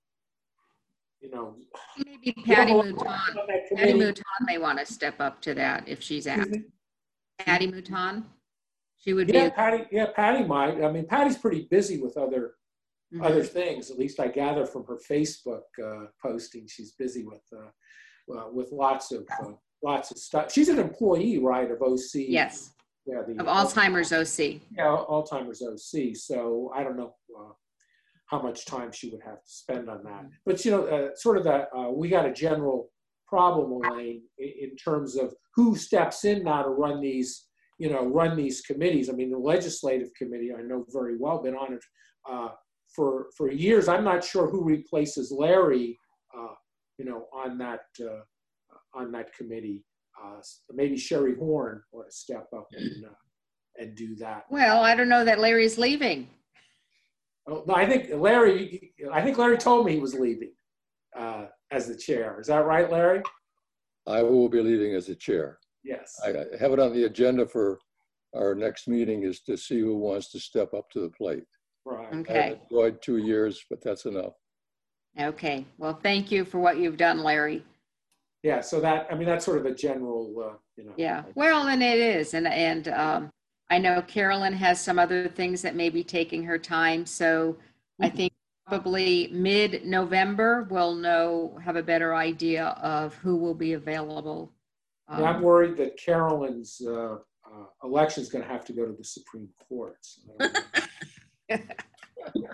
you know. Maybe Patty you know, Mouton, on that Patty committee- Mouton may want to step up to that if she's asked. Excuse me? Patty Mouton, she would be. Yeah, a- Patty, yeah, Patty might. I mean, Patty's pretty busy with other Mhm. other things. At least I gather from her Facebook uh, posting, she's busy with uh, uh, with lots of uh, lots of stuff. She's an employee, right, of O C? Yes, Yeah, the of Alzheimer's O C. Yeah, Alzheimer's O C. So I don't know uh, how much time she would have to spend on that. But you know, uh, sort of that uh, we got a general problem, Elaine, in, in terms of who steps in now to run these, you know, run these committees. I mean, the legislative committee I know very well, been on it uh, for for years. I'm not sure who replaces Larry, uh, you know, on that uh, on that committee. Uh, maybe Sherry Horn ought to step up and uh, and do that. Well, I don't know that Larry's leaving. Oh, no, I think Larry. I think Larry told me he was leaving uh, as the chair. Is that right, Larry? I will be leaving as the chair. Yes. I I have it on the agenda for our next meeting is to see who wants to step up to the plate. Right. I Okay. enjoyed two years, but that's enough. Okay. Well, thank you for what you've done, Larry. Yeah. So that, I mean, that's sort of a general, uh, you know. Yeah. Well, and it is, and and um, I know Carolyn has some other things that may be taking her time. So I think probably mid-November we'll know, have a better idea of who will be available. And I'm Um, worried that Carolyn's uh, uh, election is going to have to go to the Supreme Court. So I don't know.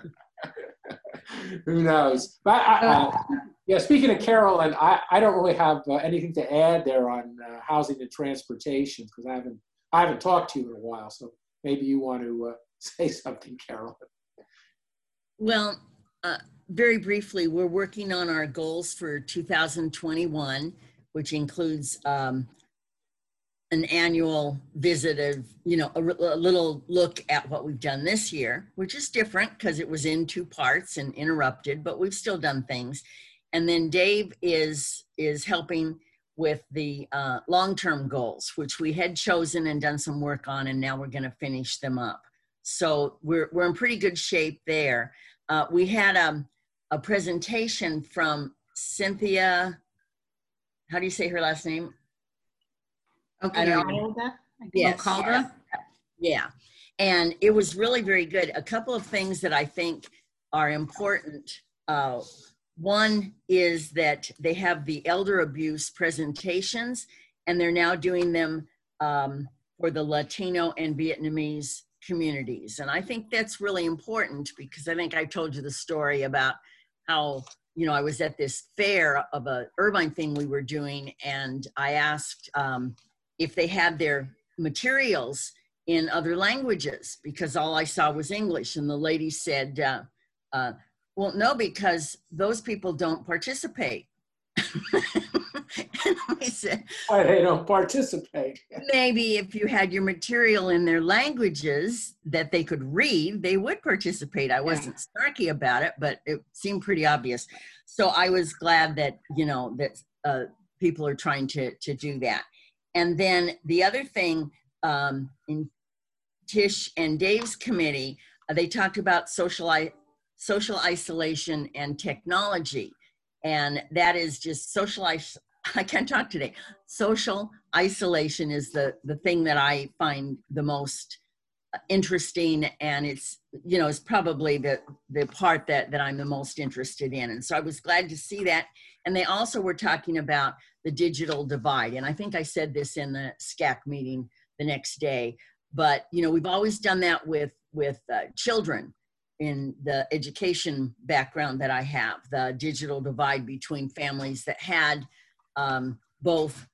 Who knows? But I, uh, yeah, speaking of Carolyn, I, I don't really have uh, anything to add there on uh, housing and transportation because I haven't I haven't talked to you in a while. So maybe you want to uh, say something, Carolyn. Well, uh, very briefly, we're working on our goals for two thousand twenty-one, which includes um, an annual visit of, you know, a, a little look at what we've done this year, which is different because it was in two parts and interrupted, but we've still done things. And then Dave is, is helping with the uh, long-term goals, which we had chosen and done some work on, and now we're going to finish them up. So we're, we're in pretty good shape there. Uh, we had a, a presentation from Cynthia, how do you say her last name? Okay, I don't know. Yes. Ocalda? Yeah. And it was really very good. A couple of things that I think are important. Uh, one is that they have the elder abuse presentations, and they're now doing them um, for the Latino and Vietnamese communities. And I think that's really important because I think I told you the story about how, you know, I was at this fair of a Irvine thing we were doing, and I asked um, if they had their materials in other languages because all I saw was English. And the lady said, uh, uh, well, no, because those people don't participate. And I said, why they don't participate? Maybe if you had your material in their languages that they could read, they would participate. I wasn't snarky about it, but it seemed pretty obvious. So I was glad that, you know, that uh, people are trying to, to do that. And then the other thing, um, in Tish and Dave's committee, uh, they talked about social, I social isolation and technology. And that is just social, I can't talk today. Social isolation is the, the thing that I find the most interesting. And it's, you know, it's probably the, the part that, that I'm the most interested in. And so I was glad to see that. And they also were talking about the digital divide. And I think I said this in the S C A C meeting the next day, but, you know, we've always done that with, with uh, children in the education background that I have, the digital divide between families that had um, both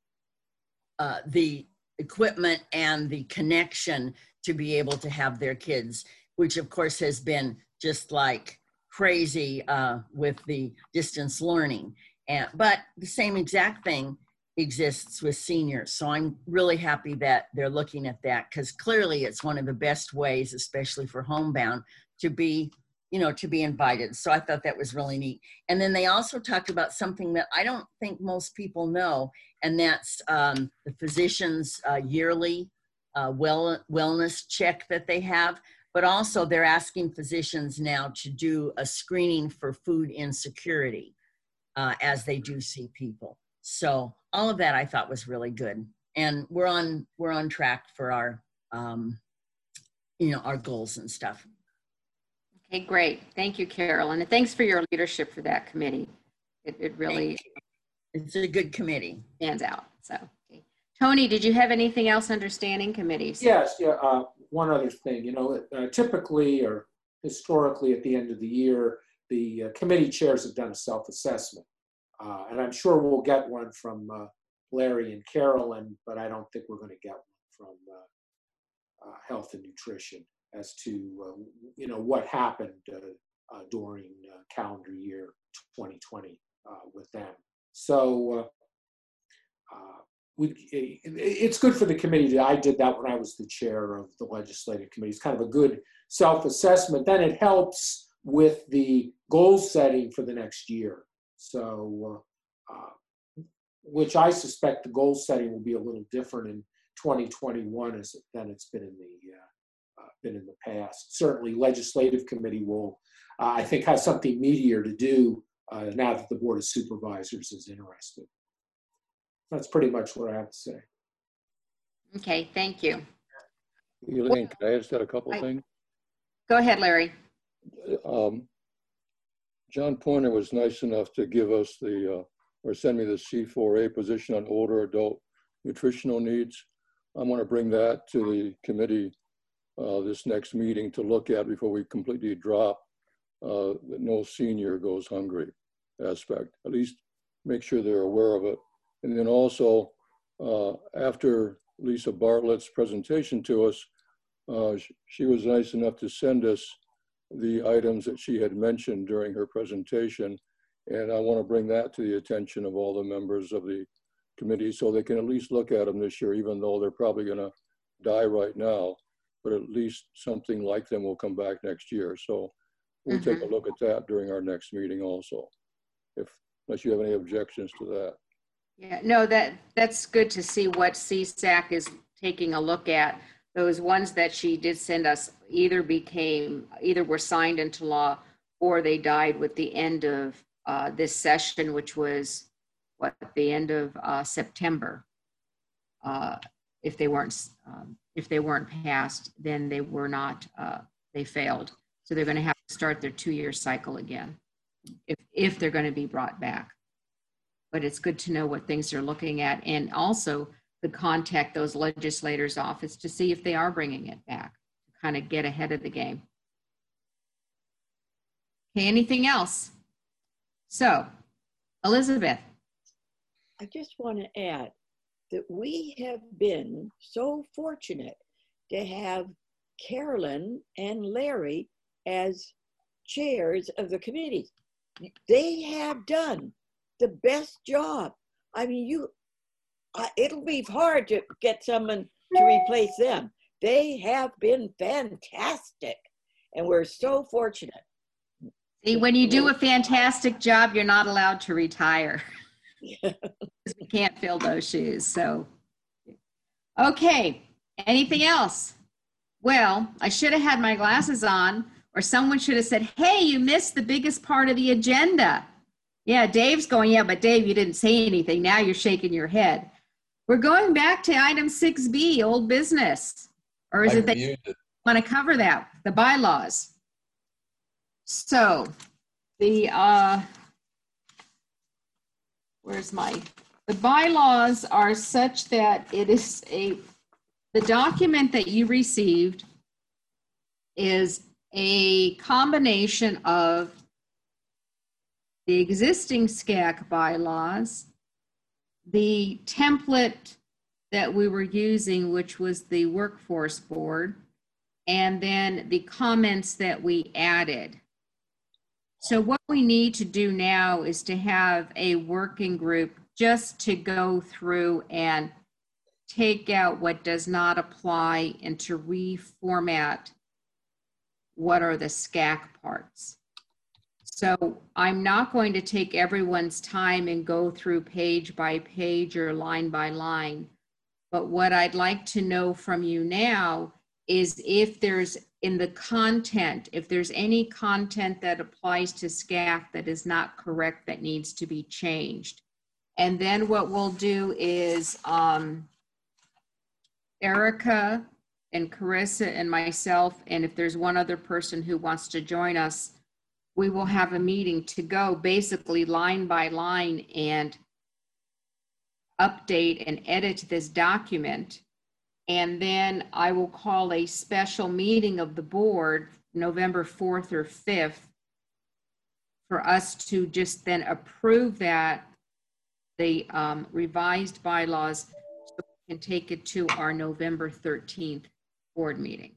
uh, the equipment and the connection to be able to have their kids, which of course has been just like crazy uh, with the distance learning. And, but the same exact thing exists with seniors. So I'm really happy that they're looking at that because clearly it's one of the best ways, especially for homebound, to be, you know, to be invited. So I thought that was really neat. And then they also talked about something that I don't think most people know, and that's um, the physician's uh, yearly uh, well, wellness check that they have. But also they're asking physicians now to do a screening for food insecurity uh, as they do see people. So all of that I thought was really good. And we're on, we're on track for our, um, you know, our goals and stuff. Okay, great. Thank you, Carolyn. And thanks for your leadership for that committee. It, it really, it's a good committee. Stands out. So, okay. Tony, did you have anything else under standing committees? Yes, yeah. Uh, one other thing, you know, uh, typically or historically at the end of the year, the uh, committee chairs have done a self-assessment. Uh, and I'm sure we'll get one from uh, Larry and Carolyn, but I don't think we're going to get one from uh, uh, Health and Nutrition as to, uh, you know, what happened uh, uh, during uh, calendar year twenty twenty uh, with them. So uh, uh, we, it, it's good for the committee. I did that when I was the chair of the legislative committee. It's kind of a good self-assessment. Then it helps with the goal setting for the next year. So, uh, uh, which I suspect the goal setting will be a little different in twenty twenty-one as, than it's been in the uh, uh, been in the past. Certainly, legislative committee will, uh, I think, have something meatier to do uh, now that the Board of Supervisors is interested. That's pretty much what I have to say. Okay, thank you. Elaine, can I just add a couple I, things? Go ahead, Larry. Um, John Pointer was nice enough to give us the, uh, or send me the C four A position on older adult nutritional needs. I'm going to bring that to the committee uh, this next meeting to look at before we completely drop uh, the no senior goes hungry aspect. At least make sure they're aware of it. And then also, uh, after Lisa Bartlett's presentation to us, Uh, sh- she was nice enough to send us the items that she had mentioned during her presentation. And I want to bring that to the attention of all the members of the committee so they can at least look at them this year, even though they're probably going to die right now, but at least something like them will come back next year. So we'll Mm-hmm. take a look at that during our next meeting also, if unless you have any objections to that. Yeah, no, that that's good to see what C SAC is taking a look at. Those ones that she did send us either became, either were signed into law or they died with the end of uh, this session, which was what, the end of uh, September. Uh, if they weren't, um, if they weren't passed, then they were not, uh, they failed. So they're going to have to start their two-year cycle again, if if they're going to be brought back. But it's good to know what things they're looking at, and also to contact those legislators' office to see if they are bringing it back, to kind of get ahead of the game. Okay, anything else? So, Elizabeth. I just want to add that we have been so fortunate to have Carolyn and Larry as chairs of the committee. They have done the best job. I mean, you, uh, it'll be hard to get someone to replace them. They have been fantastic, and we're so fortunate. See, when you do a fantastic job, you're not allowed to retire. We can't fill those shoes, so. Okay, anything else? Well, I should have had my glasses on, or someone should have said, hey, you missed the biggest part of the agenda. Yeah, Dave's going, yeah, but Dave, you didn't say anything. Now you're shaking your head. We're going back to item six B, old business. Or is I it that muted. you want to cover that, the bylaws? So the, uh, where's my, the bylaws are such that it is a, the document that you received is a combination of the existing S C A C bylaws, the template that we were using, which was the workforce board, and then the comments that we added. So what we need to do now is to have a working group just to go through and take out what does not apply and to reformat what are the S C A C parts. So I'm not going to take everyone's time and go through page by page or line by line. But what I'd like to know from you now is if there's in the content, if there's any content that applies to S C A C that is not correct, that needs to be changed. And then what we'll do is um, Erica and Carissa and myself, and if there's one other person who wants to join us, we will have a meeting to go basically line by line and update and edit this document. And then I will call a special meeting of the board November fourth or fifth for us to just then approve that, the um, revised bylaws, so we can take it to our November thirteenth board meeting.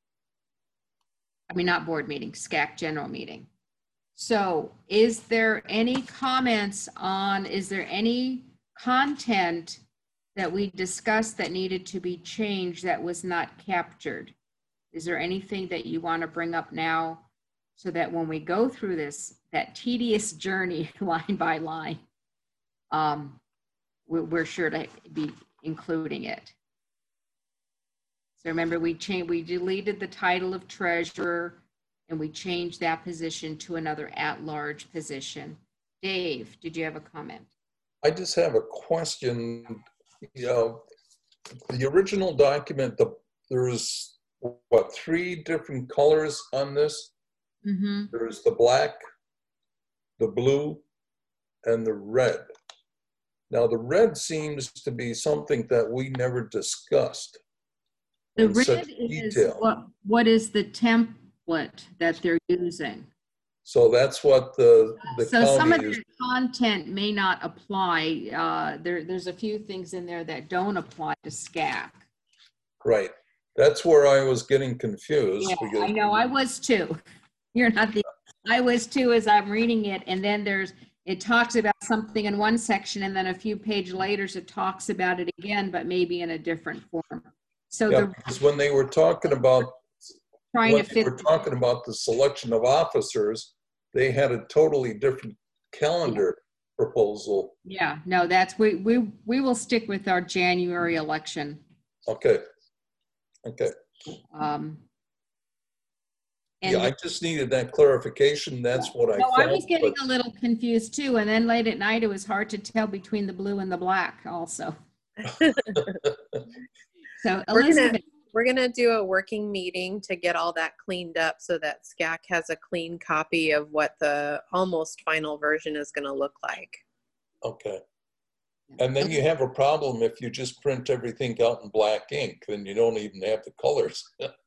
I mean, not board meeting, S C A C general meeting. So is there any comments on, is there any content that we discussed that needed to be changed that was not captured? Is there anything that you want to bring up now so that when we go through this, that tedious journey line by line, um, we're, we're sure to be including it? So remember, we changed, we deleted the title of treasurer and we changed that position to another at-large position. Dave, did you have a comment? I just have a question. You know, the original document, the, there's what, three different colors on this? Mm-hmm. There's the black, the blue, and the red. Now the red seems to be something that we never discussed. The in red such is detail. what, what is the template that they're using. So that's what the, the So some of county is. the content may not apply. Uh, there, there's a few things in there that don't apply to S C A C. Right. That's where I was getting confused Yeah, because I know, I was too. You're not the, I was too as I'm reading it. And then there's, it talks about something in one section and then a few pages later it talks about it again, but maybe in a different form. So yeah, the because when they were talking about trying when to they fit, were talking about the selection of officers, they had a totally different calendar proposal. yeah, no, that's, we, we, we will stick with our January election. Okay. Okay. Um, Yeah, I just needed that clarification. That's what I No, I felt. was getting but- a little confused too, and then late at night, it was hard to tell between the blue and the black also. So We're gonna, Elizabeth, we're gonna do a working meeting to get all that cleaned up so that S C A C has a clean copy of what the almost final version is gonna look like. Okay. And then you have a problem if you just print everything out in black ink, then you don't even have the colors.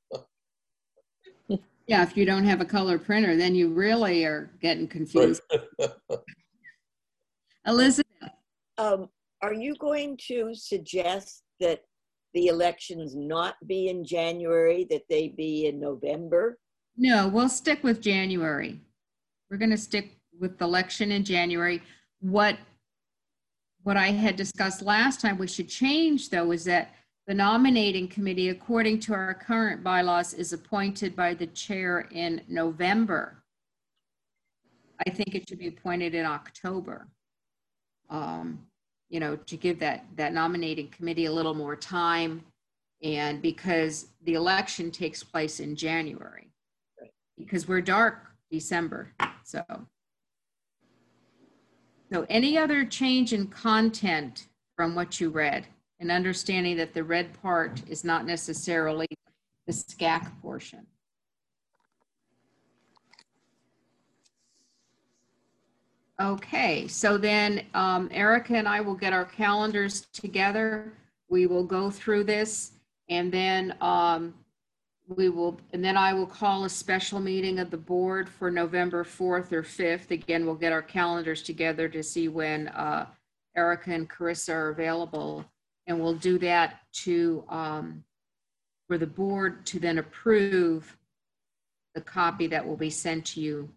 yeah, if you don't have a color printer, then you really are getting confused. Elizabeth, Um, are you going to suggest that the elections not be in January, that they be in November? no, we'll stick with January. We're going to stick with the election in January. What what I had discussed last time we should change, though, is that the nominating committee, according to our current bylaws, is appointed by the chair in November. I think it should be appointed in October, um, you know, to give that, that nominating committee a little more time. And because the election takes place in January, because we're dark December, so. So any other change in content from what you read, and understanding that the red part is not necessarily the S C A C portion? Okay, so then um, Erica and I will get our calendars together. We will go through this, and then um, we will, and then I will call a special meeting of the board for November fourth or fifth. Again, we'll get our calendars together to see when uh, Erica and Carissa are available, and we'll do that to um, for the board to then approve the copy that will be sent to you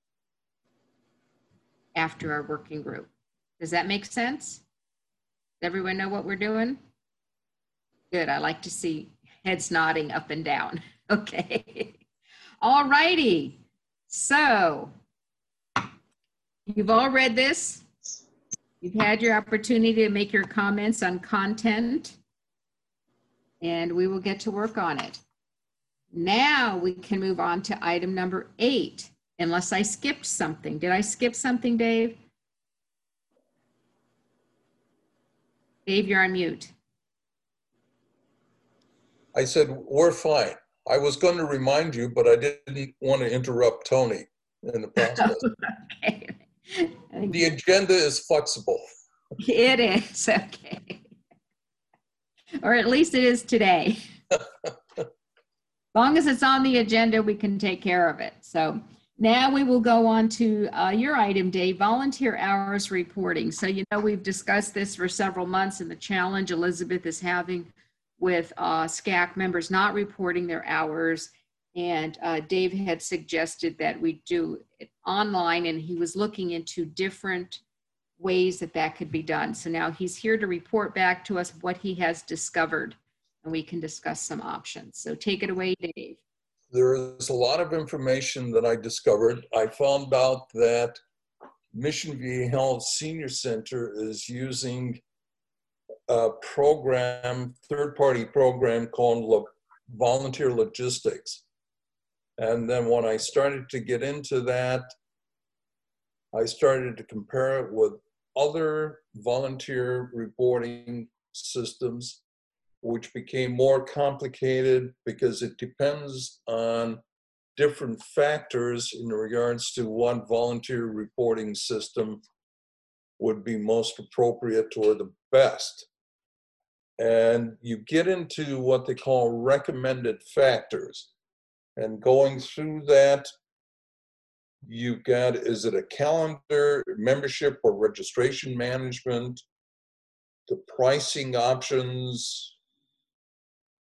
after our working group. Does that make sense? Does everyone know what we're doing? Good, I like to see heads nodding up and down. Okay. All righty. So you've all read this. You've had your opportunity to make your comments on content, and we will get to work on it. Now we can move on to item number eight, unless I skipped something. Did I skip something, Dave? Dave, you're on mute. I said, we're fine. I was going to remind you, but I didn't want to interrupt Tony in the process. Okay. The agenda is flexible. It is, okay. Or at least it is today. As long as it's on the agenda, we can take care of it. So now we will go on to uh, your item, Dave, volunteer hours reporting. So, you know, we've discussed this for several months, and the challenge Elizabeth is having with uh, S C A C members not reporting their hours. And uh, Dave had suggested that we do it online, and he was looking into different ways that that could be done. So now he's here to report back to us what he has discovered, and we can discuss some options. So take it away, Dave. There is a lot of information that I discovered. I found out that Mission View Health Senior Center is using a program, third-party program called Lo- Volunteer Logistics. And then when I started to get into that, I started to compare it with other volunteer reporting systems, which became more complicated because it depends on different factors in regards to what volunteer reporting system would be most appropriate or the best. And you get into what they call recommended factors. And going through that, you've got, is it a calendar, membership or registration management, the pricing options,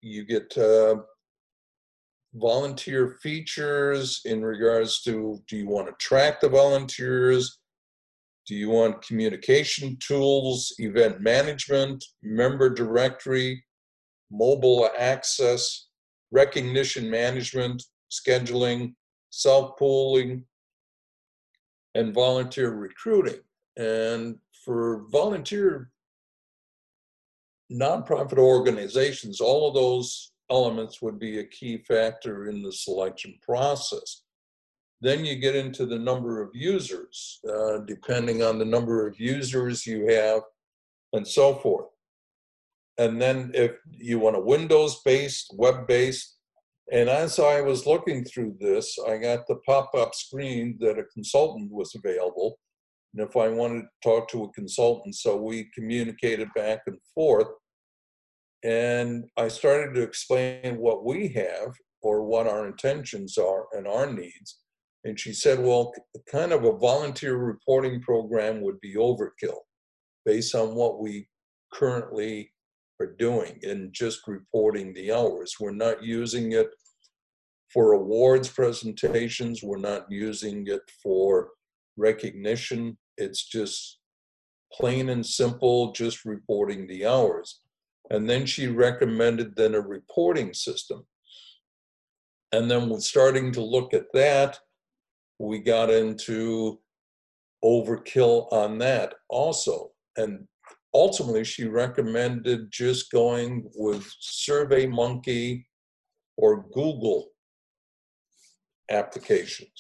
you get uh, volunteer features in regards to, do you want to track the volunteers? Do you want communication tools, event management, member directory, mobile access, recognition management, scheduling, self-pooling, and volunteer recruiting? And for volunteer nonprofit organizations, all of those elements would be a key factor in the selection process. Then you get into the number of users, uh, depending on the number of users you have, and so forth. And then if you want a Windows-based, web-based, and as I was looking through this, I got the pop-up screen that a consultant was available. And if I wanted to talk to a consultant, so we communicated back and forth. And I started to explain what we have or what our intentions are and our needs. And she said, well, kind of a volunteer reporting program would be overkill based on what we currently are doing and just reporting the hours. We're not using it for awards presentations. We're not using it for recognition. It's just plain and simple, just reporting the hours. And then she recommended then a reporting system. And then we're starting to look at that. We got into overkill on that also. And ultimately, she recommended just going with SurveyMonkey or Google applications.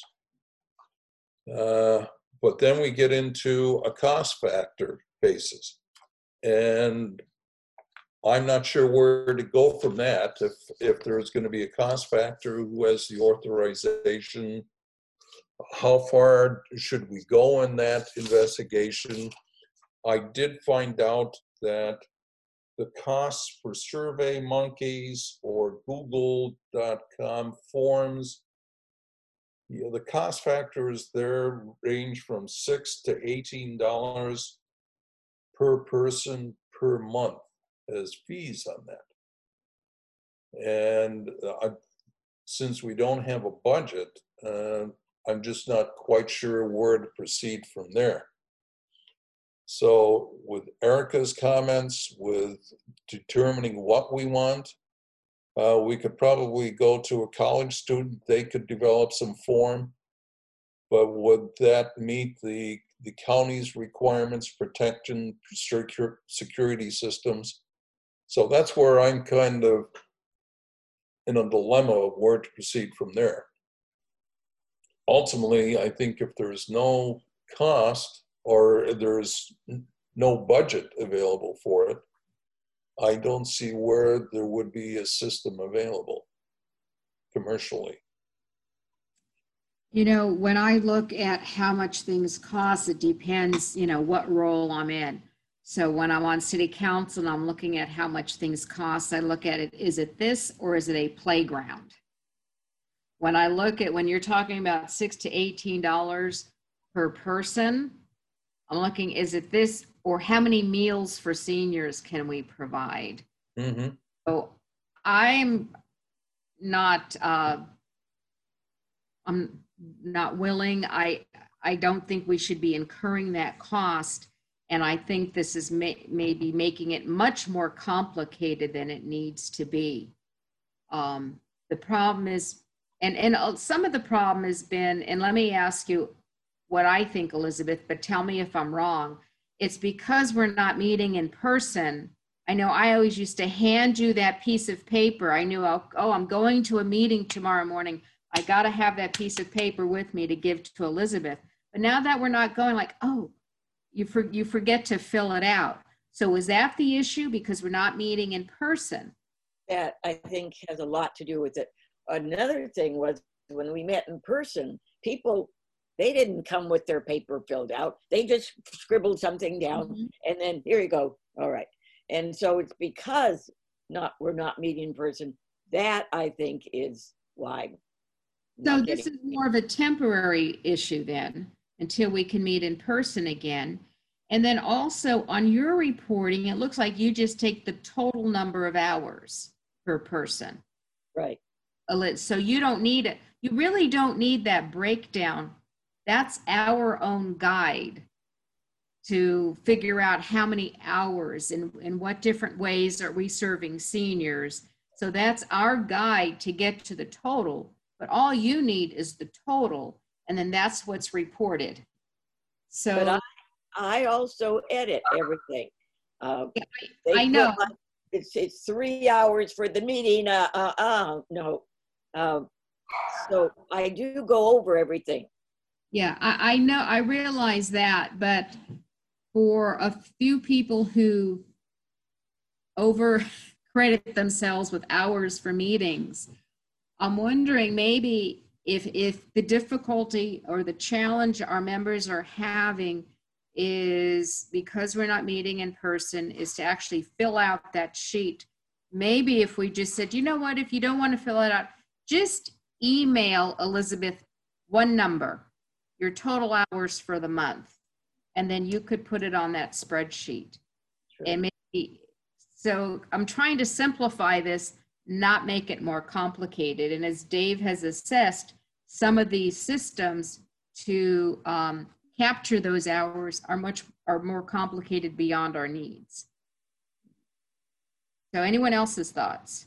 Uh, but then we get into a cost factor basis. And I'm not sure where to go from that. If, if there's going to be a cost factor, who has the authorization, how far should we go in that investigation? I did find out that the costs for SurveyMonkeys or Google dot com forms, you know, the cost factors there range from six to eighteen dollars per person per month as fees on that. And uh, I, since we don't have a budget, uh, I'm just not quite sure where to proceed from there. So with Erica's comments, with determining what we want, uh, we could probably go to a college student. They could develop some form, but would that meet the, the county's requirements, protection, secure, security systems? So that's where I'm kind of in a dilemma of where to proceed from there. Ultimately, I think if there's no cost or there's no budget available for it, I don't see where there would be a system available commercially. You know, when I look at how much things cost, it depends, you know, what role I'm in. So when I'm on city council and I'm looking at how much things cost, I look at it, is it this or is it a playground? When I look at, when you're talking about six to eighteen dollars per person, I'm looking, is it this or how many meals for seniors can we provide? Mm-hmm. So I'm not, uh, I'm not willing. I, I don't think we should be incurring that cost. And I think this is may, maybe making it much more complicated than it needs to be. Um, the problem is, and, and some of the problem has been, and let me ask you what I think, Elizabeth, but tell me if I'm wrong. It's because we're not meeting in person. I know I always used to hand you that piece of paper. I knew, oh, oh I'm going to a meeting tomorrow morning. I got to have that piece of paper with me to give to Elizabeth. But now that we're not going, like, oh, you, for, you forget to fill it out. So is that the issue because we're not meeting in person? That I think has a lot to do with it. Another thing was when we met in person, people, they didn't come with their paper filled out. They just scribbled something down mm-hmm. and then here you go. All right. And so it's because not we're not meeting in person. That I think is why. So this is more of a temporary issue then until we can meet in person again. And then also on your reporting, it looks like you just take the total number of hours. per person. Right. So you don't need it. You really don't need that breakdown. That's our own guide to figure out how many hours and in what different ways are we serving seniors. So that's our guide to get to the total, but all you need is the total, and then that's what's reported. So but I, I also edit everything. Uh, yeah, they I, I know. Like, it's, it's three hours for the meeting. Uh, uh, uh, no. Um, so I do go over everything. Yeah, I, I know, I realize that, but for a few people who over credit themselves with hours for meetings, I'm wondering maybe if if the difficulty or the challenge our members are having is because we're not meeting in person is to actually fill out that sheet. Maybe if we just said, you know what, if you don't want to fill it out, just email Elizabeth one number, your total hours for the month, and then you could put it on that spreadsheet. Sure. And maybe, so I'm trying to simplify this, not make it more complicated. And as Dave has assessed, some of these systems to um, capture those hours are much are more complicated beyond our needs. So anyone else's thoughts?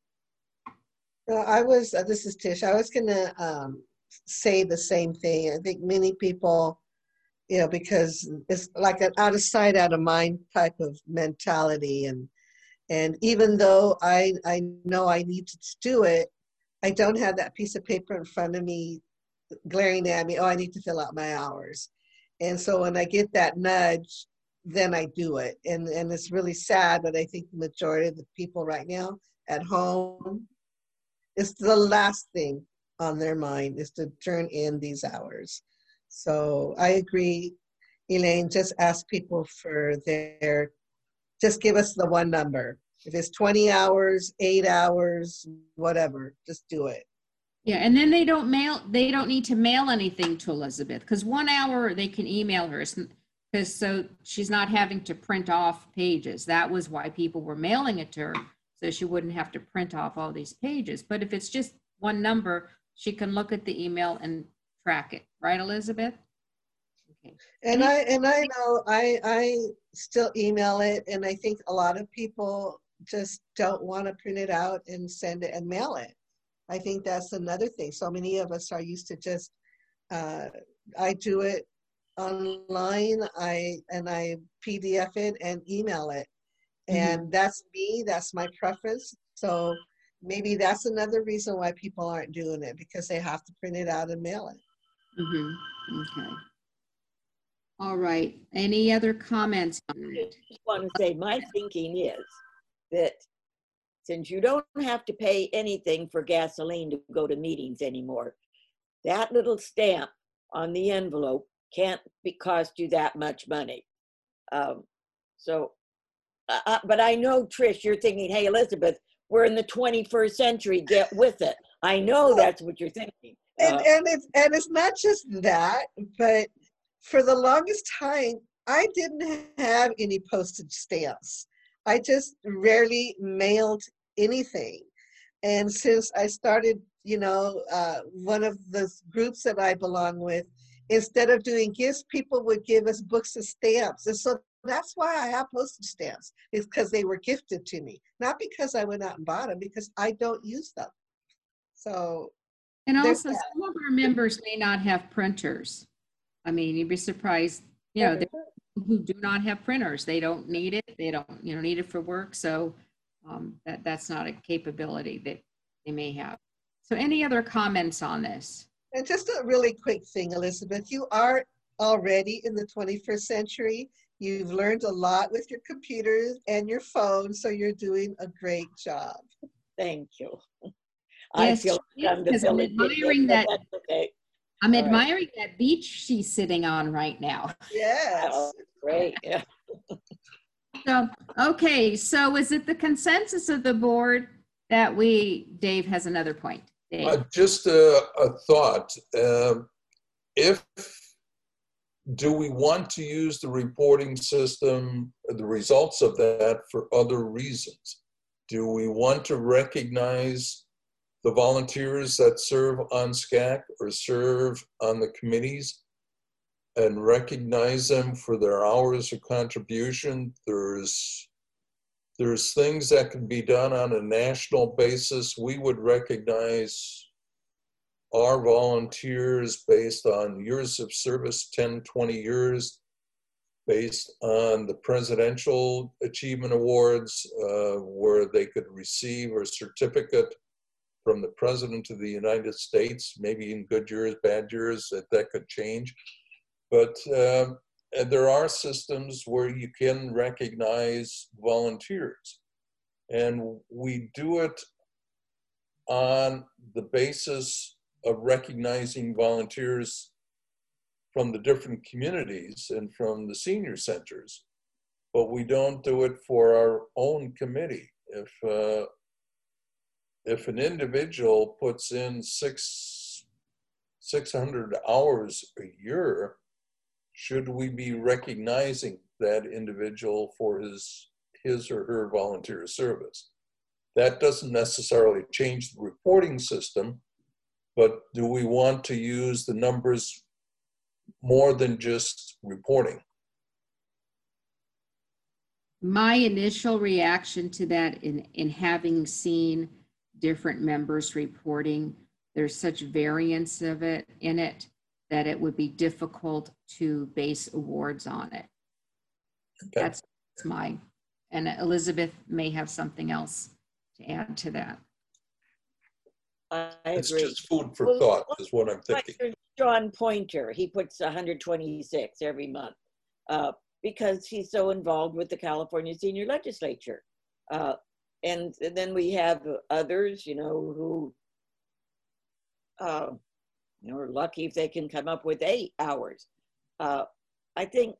No, I was, uh, this is Tish, I was gonna um, say the same thing. I think many people, you know, because it's like an out of sight, out of mind type of mentality. And and even though I, I know I need to do it, I don't have that piece of paper in front of me glaring at me, oh, I need to fill out my hours. And so when I get that nudge, then I do it. And, and it's really sad, but I think the majority of the people right now at home, it's the last thing on their mind is to turn in these hours. So I agree, Elaine, just ask people for their, just give us the one number. If it's twenty hours, eight hours, whatever, just do it. Yeah, and then they don't mail, they don't need to mail anything to Elizabeth, because one hour they can email her, because so she's not having to print off pages. That was why people were mailing it to her, so she wouldn't have to print off all these pages. But if it's just one number, she can look at the email and track it, right, Elizabeth? Okay. And I and I know I I still email it, and I think a lot of people just don't want to print it out and send it and mail it. I think that's another thing. So many of us are used to just, uh, I do it online, I and I P D F it and email it. And mm-hmm. that's me, that's my preference. So maybe that's another reason why people aren't doing it, because they have to print it out and mail it. Mm-hmm. Okay. All right. Any other comments on it? I just want to say my thinking is that since you don't have to pay anything for gasoline to go to meetings anymore, that little stamp on the envelope can't be, cost you that much money. Um, so, uh, but I know, Trish, you're thinking, hey, Elizabeth, we're in the twenty-first century, get with it. I know that's what you're thinking. Uh, and, and, it's, and it's not just that, but for the longest time, I didn't have any postage stamps. I just rarely mailed anything. And since I started, you know, uh, one of the groups that I belong with, instead of doing gifts, people would give us books of stamps. And so that's why I have postage stamps, is because they were gifted to me. Not because I went out and bought them, because I don't use them. So. And also some of our members may not have printers. I mean, you'd be surprised, you know, who do not have printers. They don't need it. They don't, you know, need it for work. So um, that, that's not a capability that they may have. So any other comments on this? And just a really quick thing, Elizabeth, you are already in the twenty-first century. You've learned a lot with your computers and your phone, so you're doing a great job. Thank you. Yes, I feel like I'm, I'm admiring that. Okay. I'm All admiring right. that beach she's sitting on right now. Yes. Oh, great. Yeah. So, okay, so is it the consensus of the board that we, Dave has another point. Dave. Uh, just a, a thought. Uh, if, do we want to use the reporting system, the results of that for other reasons? do we want to recognize the volunteers that serve on S C A C or serve on the committees and recognize them for their hours of contribution? There's, there's things that can be done on a national basis. We would recognize our volunteers based on years of service, ten, twenty years, based on the Presidential Achievement Awards, uh, where they could receive a certificate from the President of the United States, maybe in good years, bad years, that, that could change. But uh, and there are systems where you can recognize volunteers. And we do it on the basis of recognizing volunteers from the different communities and from the senior centers, but we don't do it for our own committee. If uh, if an individual puts in six six hundred hours a year, should we be recognizing that individual for his his or her volunteer service? That doesn't necessarily change the reporting system, but do we want to use the numbers more than just reporting? My initial reaction to that, in, in having seen different members reporting, there's such variance of it in it that it would be difficult to base awards on it. Okay. That's my, and Elizabeth may have something else to add to that. I it's agree. Just food for well, thought is what I'm thinking. John Pointer, he puts one hundred twenty-six every month uh, because he's so involved with the California Senior Legislature. Uh, and, and then we have others, you know, who uh, you know, are lucky if they can come up with eight hours. Uh, I think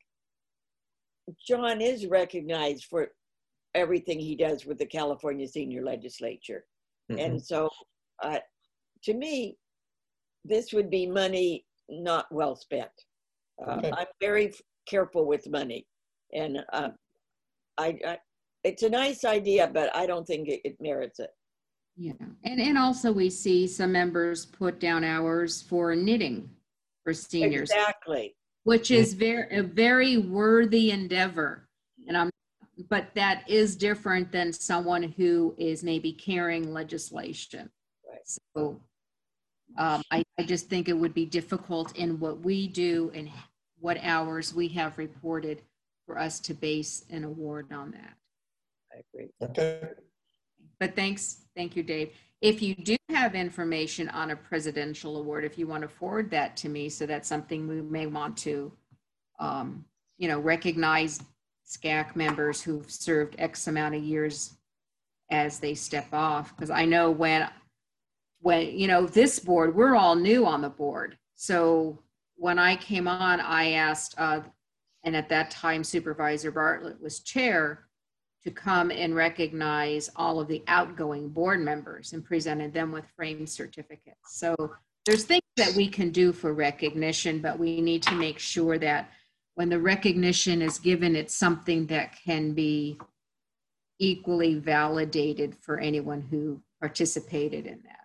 John is recognized for everything he does with the California Senior Legislature. Mm-hmm. And so uh, to me, this would be money not well spent. Uh, okay. I'm very careful with money, and uh, I, I, it's a nice idea, but I don't think it, it merits it. Yeah, and and also we see some members put down hours for knitting for seniors. Exactly. Which is very a very worthy endeavor, and I'm, but that is different than someone who is maybe carrying legislation. Right. So. Um, I, I just think it would be difficult in what we do and what hours we have reported for us to base an award on that. I agree. Okay. But thanks. Thank you, Dave. If you do have information on a presidential award, if you want to forward that to me, so that's something we may want to, um, you know, recognize S C A C members who've served X amount of years as they step off. Because I know when When, you know, this board, we're all new on the board. So when I came on, I asked, uh, and at that time, Supervisor Bartlett was chair, to come and recognize all of the outgoing board members and presented them with framed certificates. So there's things that we can do for recognition, but we need to make sure that when the recognition is given, it's something that can be equally validated for anyone who participated in that.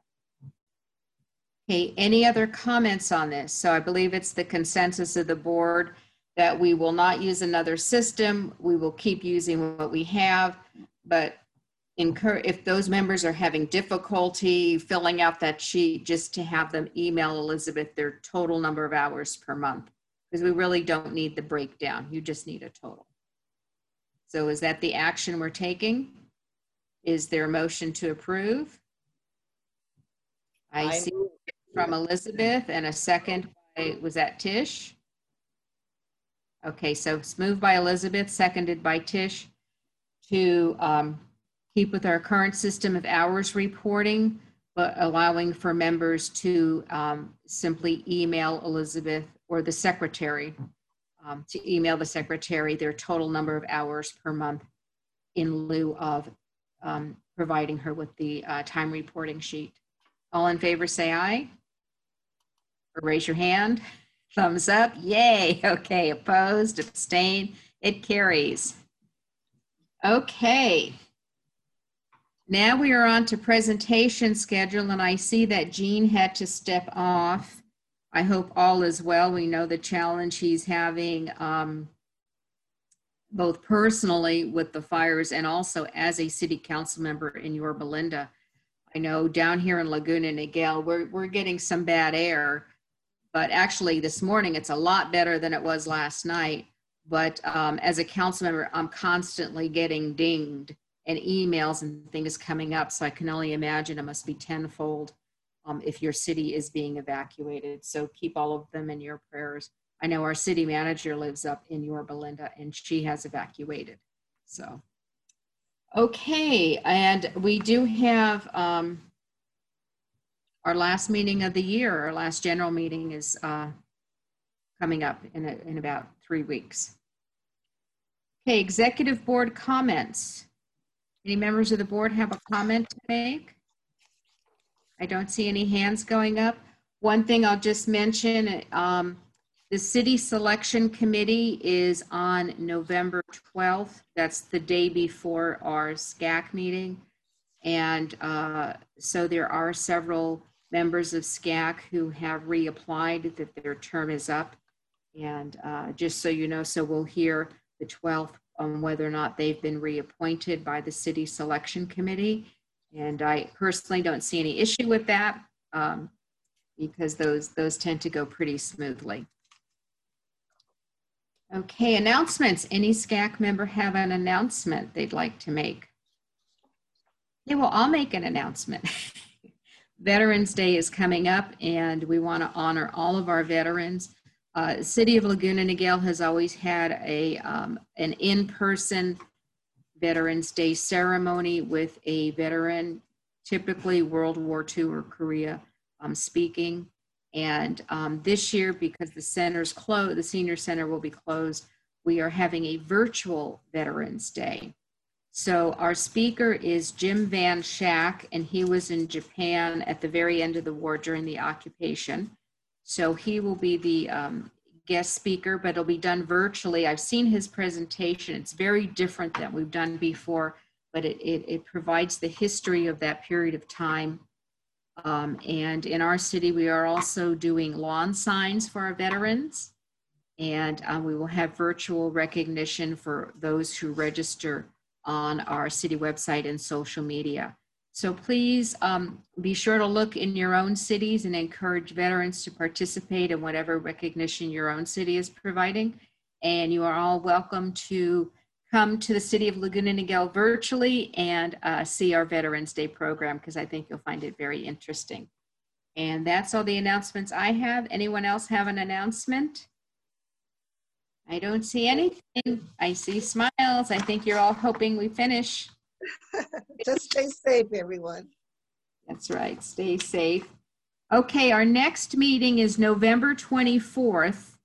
Okay, any other comments on this? So I believe it's the consensus of the board that we will not use another system. We will keep using what we have, but incur if those members are having difficulty filling out that sheet, just to have them email Elizabeth their total number of hours per month, because we really don't need the breakdown. You just need a total. So is that the action we're taking? Is there a motion to approve? I, I see from Elizabeth, and a second by, was that Tish? Okay, so it's moved by Elizabeth, seconded by Tish, to um, keep with our current system of hours reporting, but allowing for members to um, simply email Elizabeth or the secretary, um, to email the secretary their total number of hours per month in lieu of um, providing her with the uh, time reporting sheet. All in favor, say aye. Or raise your hand. Thumbs up. Yay. Okay. Opposed, abstain. It carries. Okay. Now we are on to presentation schedule, and I see that Jean had to step off. I hope all is well. We know the challenge he's having um, both personally with the fires and also as a city council member in Yorba Linda. I know down here in Laguna Niguel, we're, we're getting some bad air, but actually this morning it's a lot better than it was last night. But um, as a council member, I'm constantly getting dinged and emails and things coming up. So I can only imagine it must be tenfold um, if your city is being evacuated. So keep all of them in your prayers. I know our city manager lives up in Yorba Linda and she has evacuated. So, okay. And we do have um, our last meeting of the year. Our last general meeting is uh, coming up in, a, in about three weeks. Okay, executive board comments. Any members of the board have a comment to make? I don't see any hands going up. One thing I'll just mention, um, the city selection committee is on November twelfth. That's the day before our S C A C meeting. And uh, so there are several members of S C A C who have reapplied that their term is up. And uh, just so you know, so we'll hear the twelfth on whether or not they've been reappointed by the city selection committee. And I personally don't see any issue with that um, because those, those tend to go pretty smoothly. Okay, announcements. Any S C A C member have an announcement they'd like to make? Yeah, well, I'll make an announcement. Veterans Day is coming up and we want to honor all of our veterans. Uh, City of Laguna Niguel has always had a um, an in-person Veterans Day ceremony with a veteran, typically World War Two or Korea um, speaking. And um, this year, because the center's closed, the senior center will be closed, we are having a virtual Veterans Day. So our speaker is Jim Van Schack, and he was in Japan at the very end of the war during the occupation. So he will be the um, guest speaker, but it'll be done virtually. I've seen his presentation. It's very different than we've done before, but it, it, it provides the history of that period of time. Um, and in our city, we are also doing lawn signs for our veterans. And um, we will have virtual recognition for those who register on our city website and social media. So please um, be sure to look in your own cities and encourage veterans to participate in whatever recognition your own city is providing. And you are all welcome to come to the City of Laguna Niguel virtually and uh, see our Veterans Day program, because I think you'll find it very interesting. And that's all the announcements I have. Anyone else have an announcement? I don't see anything. I see smiles. I think you're all hoping we finish. Just stay safe, everyone. That's right. Stay safe. Okay, our next meeting is November twenty-fourth.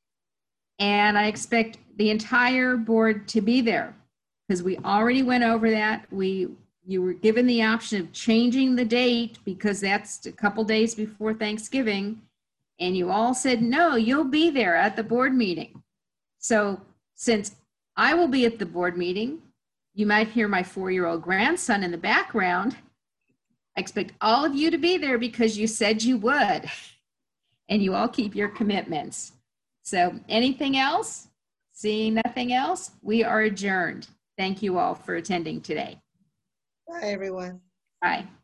And I expect the entire board to be there because we already went over that. We, you were given the option of changing the date because that's a couple days before Thanksgiving. And you all said, no, you'll be there at the board meeting. So since I will be at the board meeting, you might hear my four-year-old grandson in the background. I expect all of you to be there because you said you would, and you all keep your commitments. So anything else? Seeing nothing else, we are adjourned. Thank you all for attending today. Bye, everyone. Bye.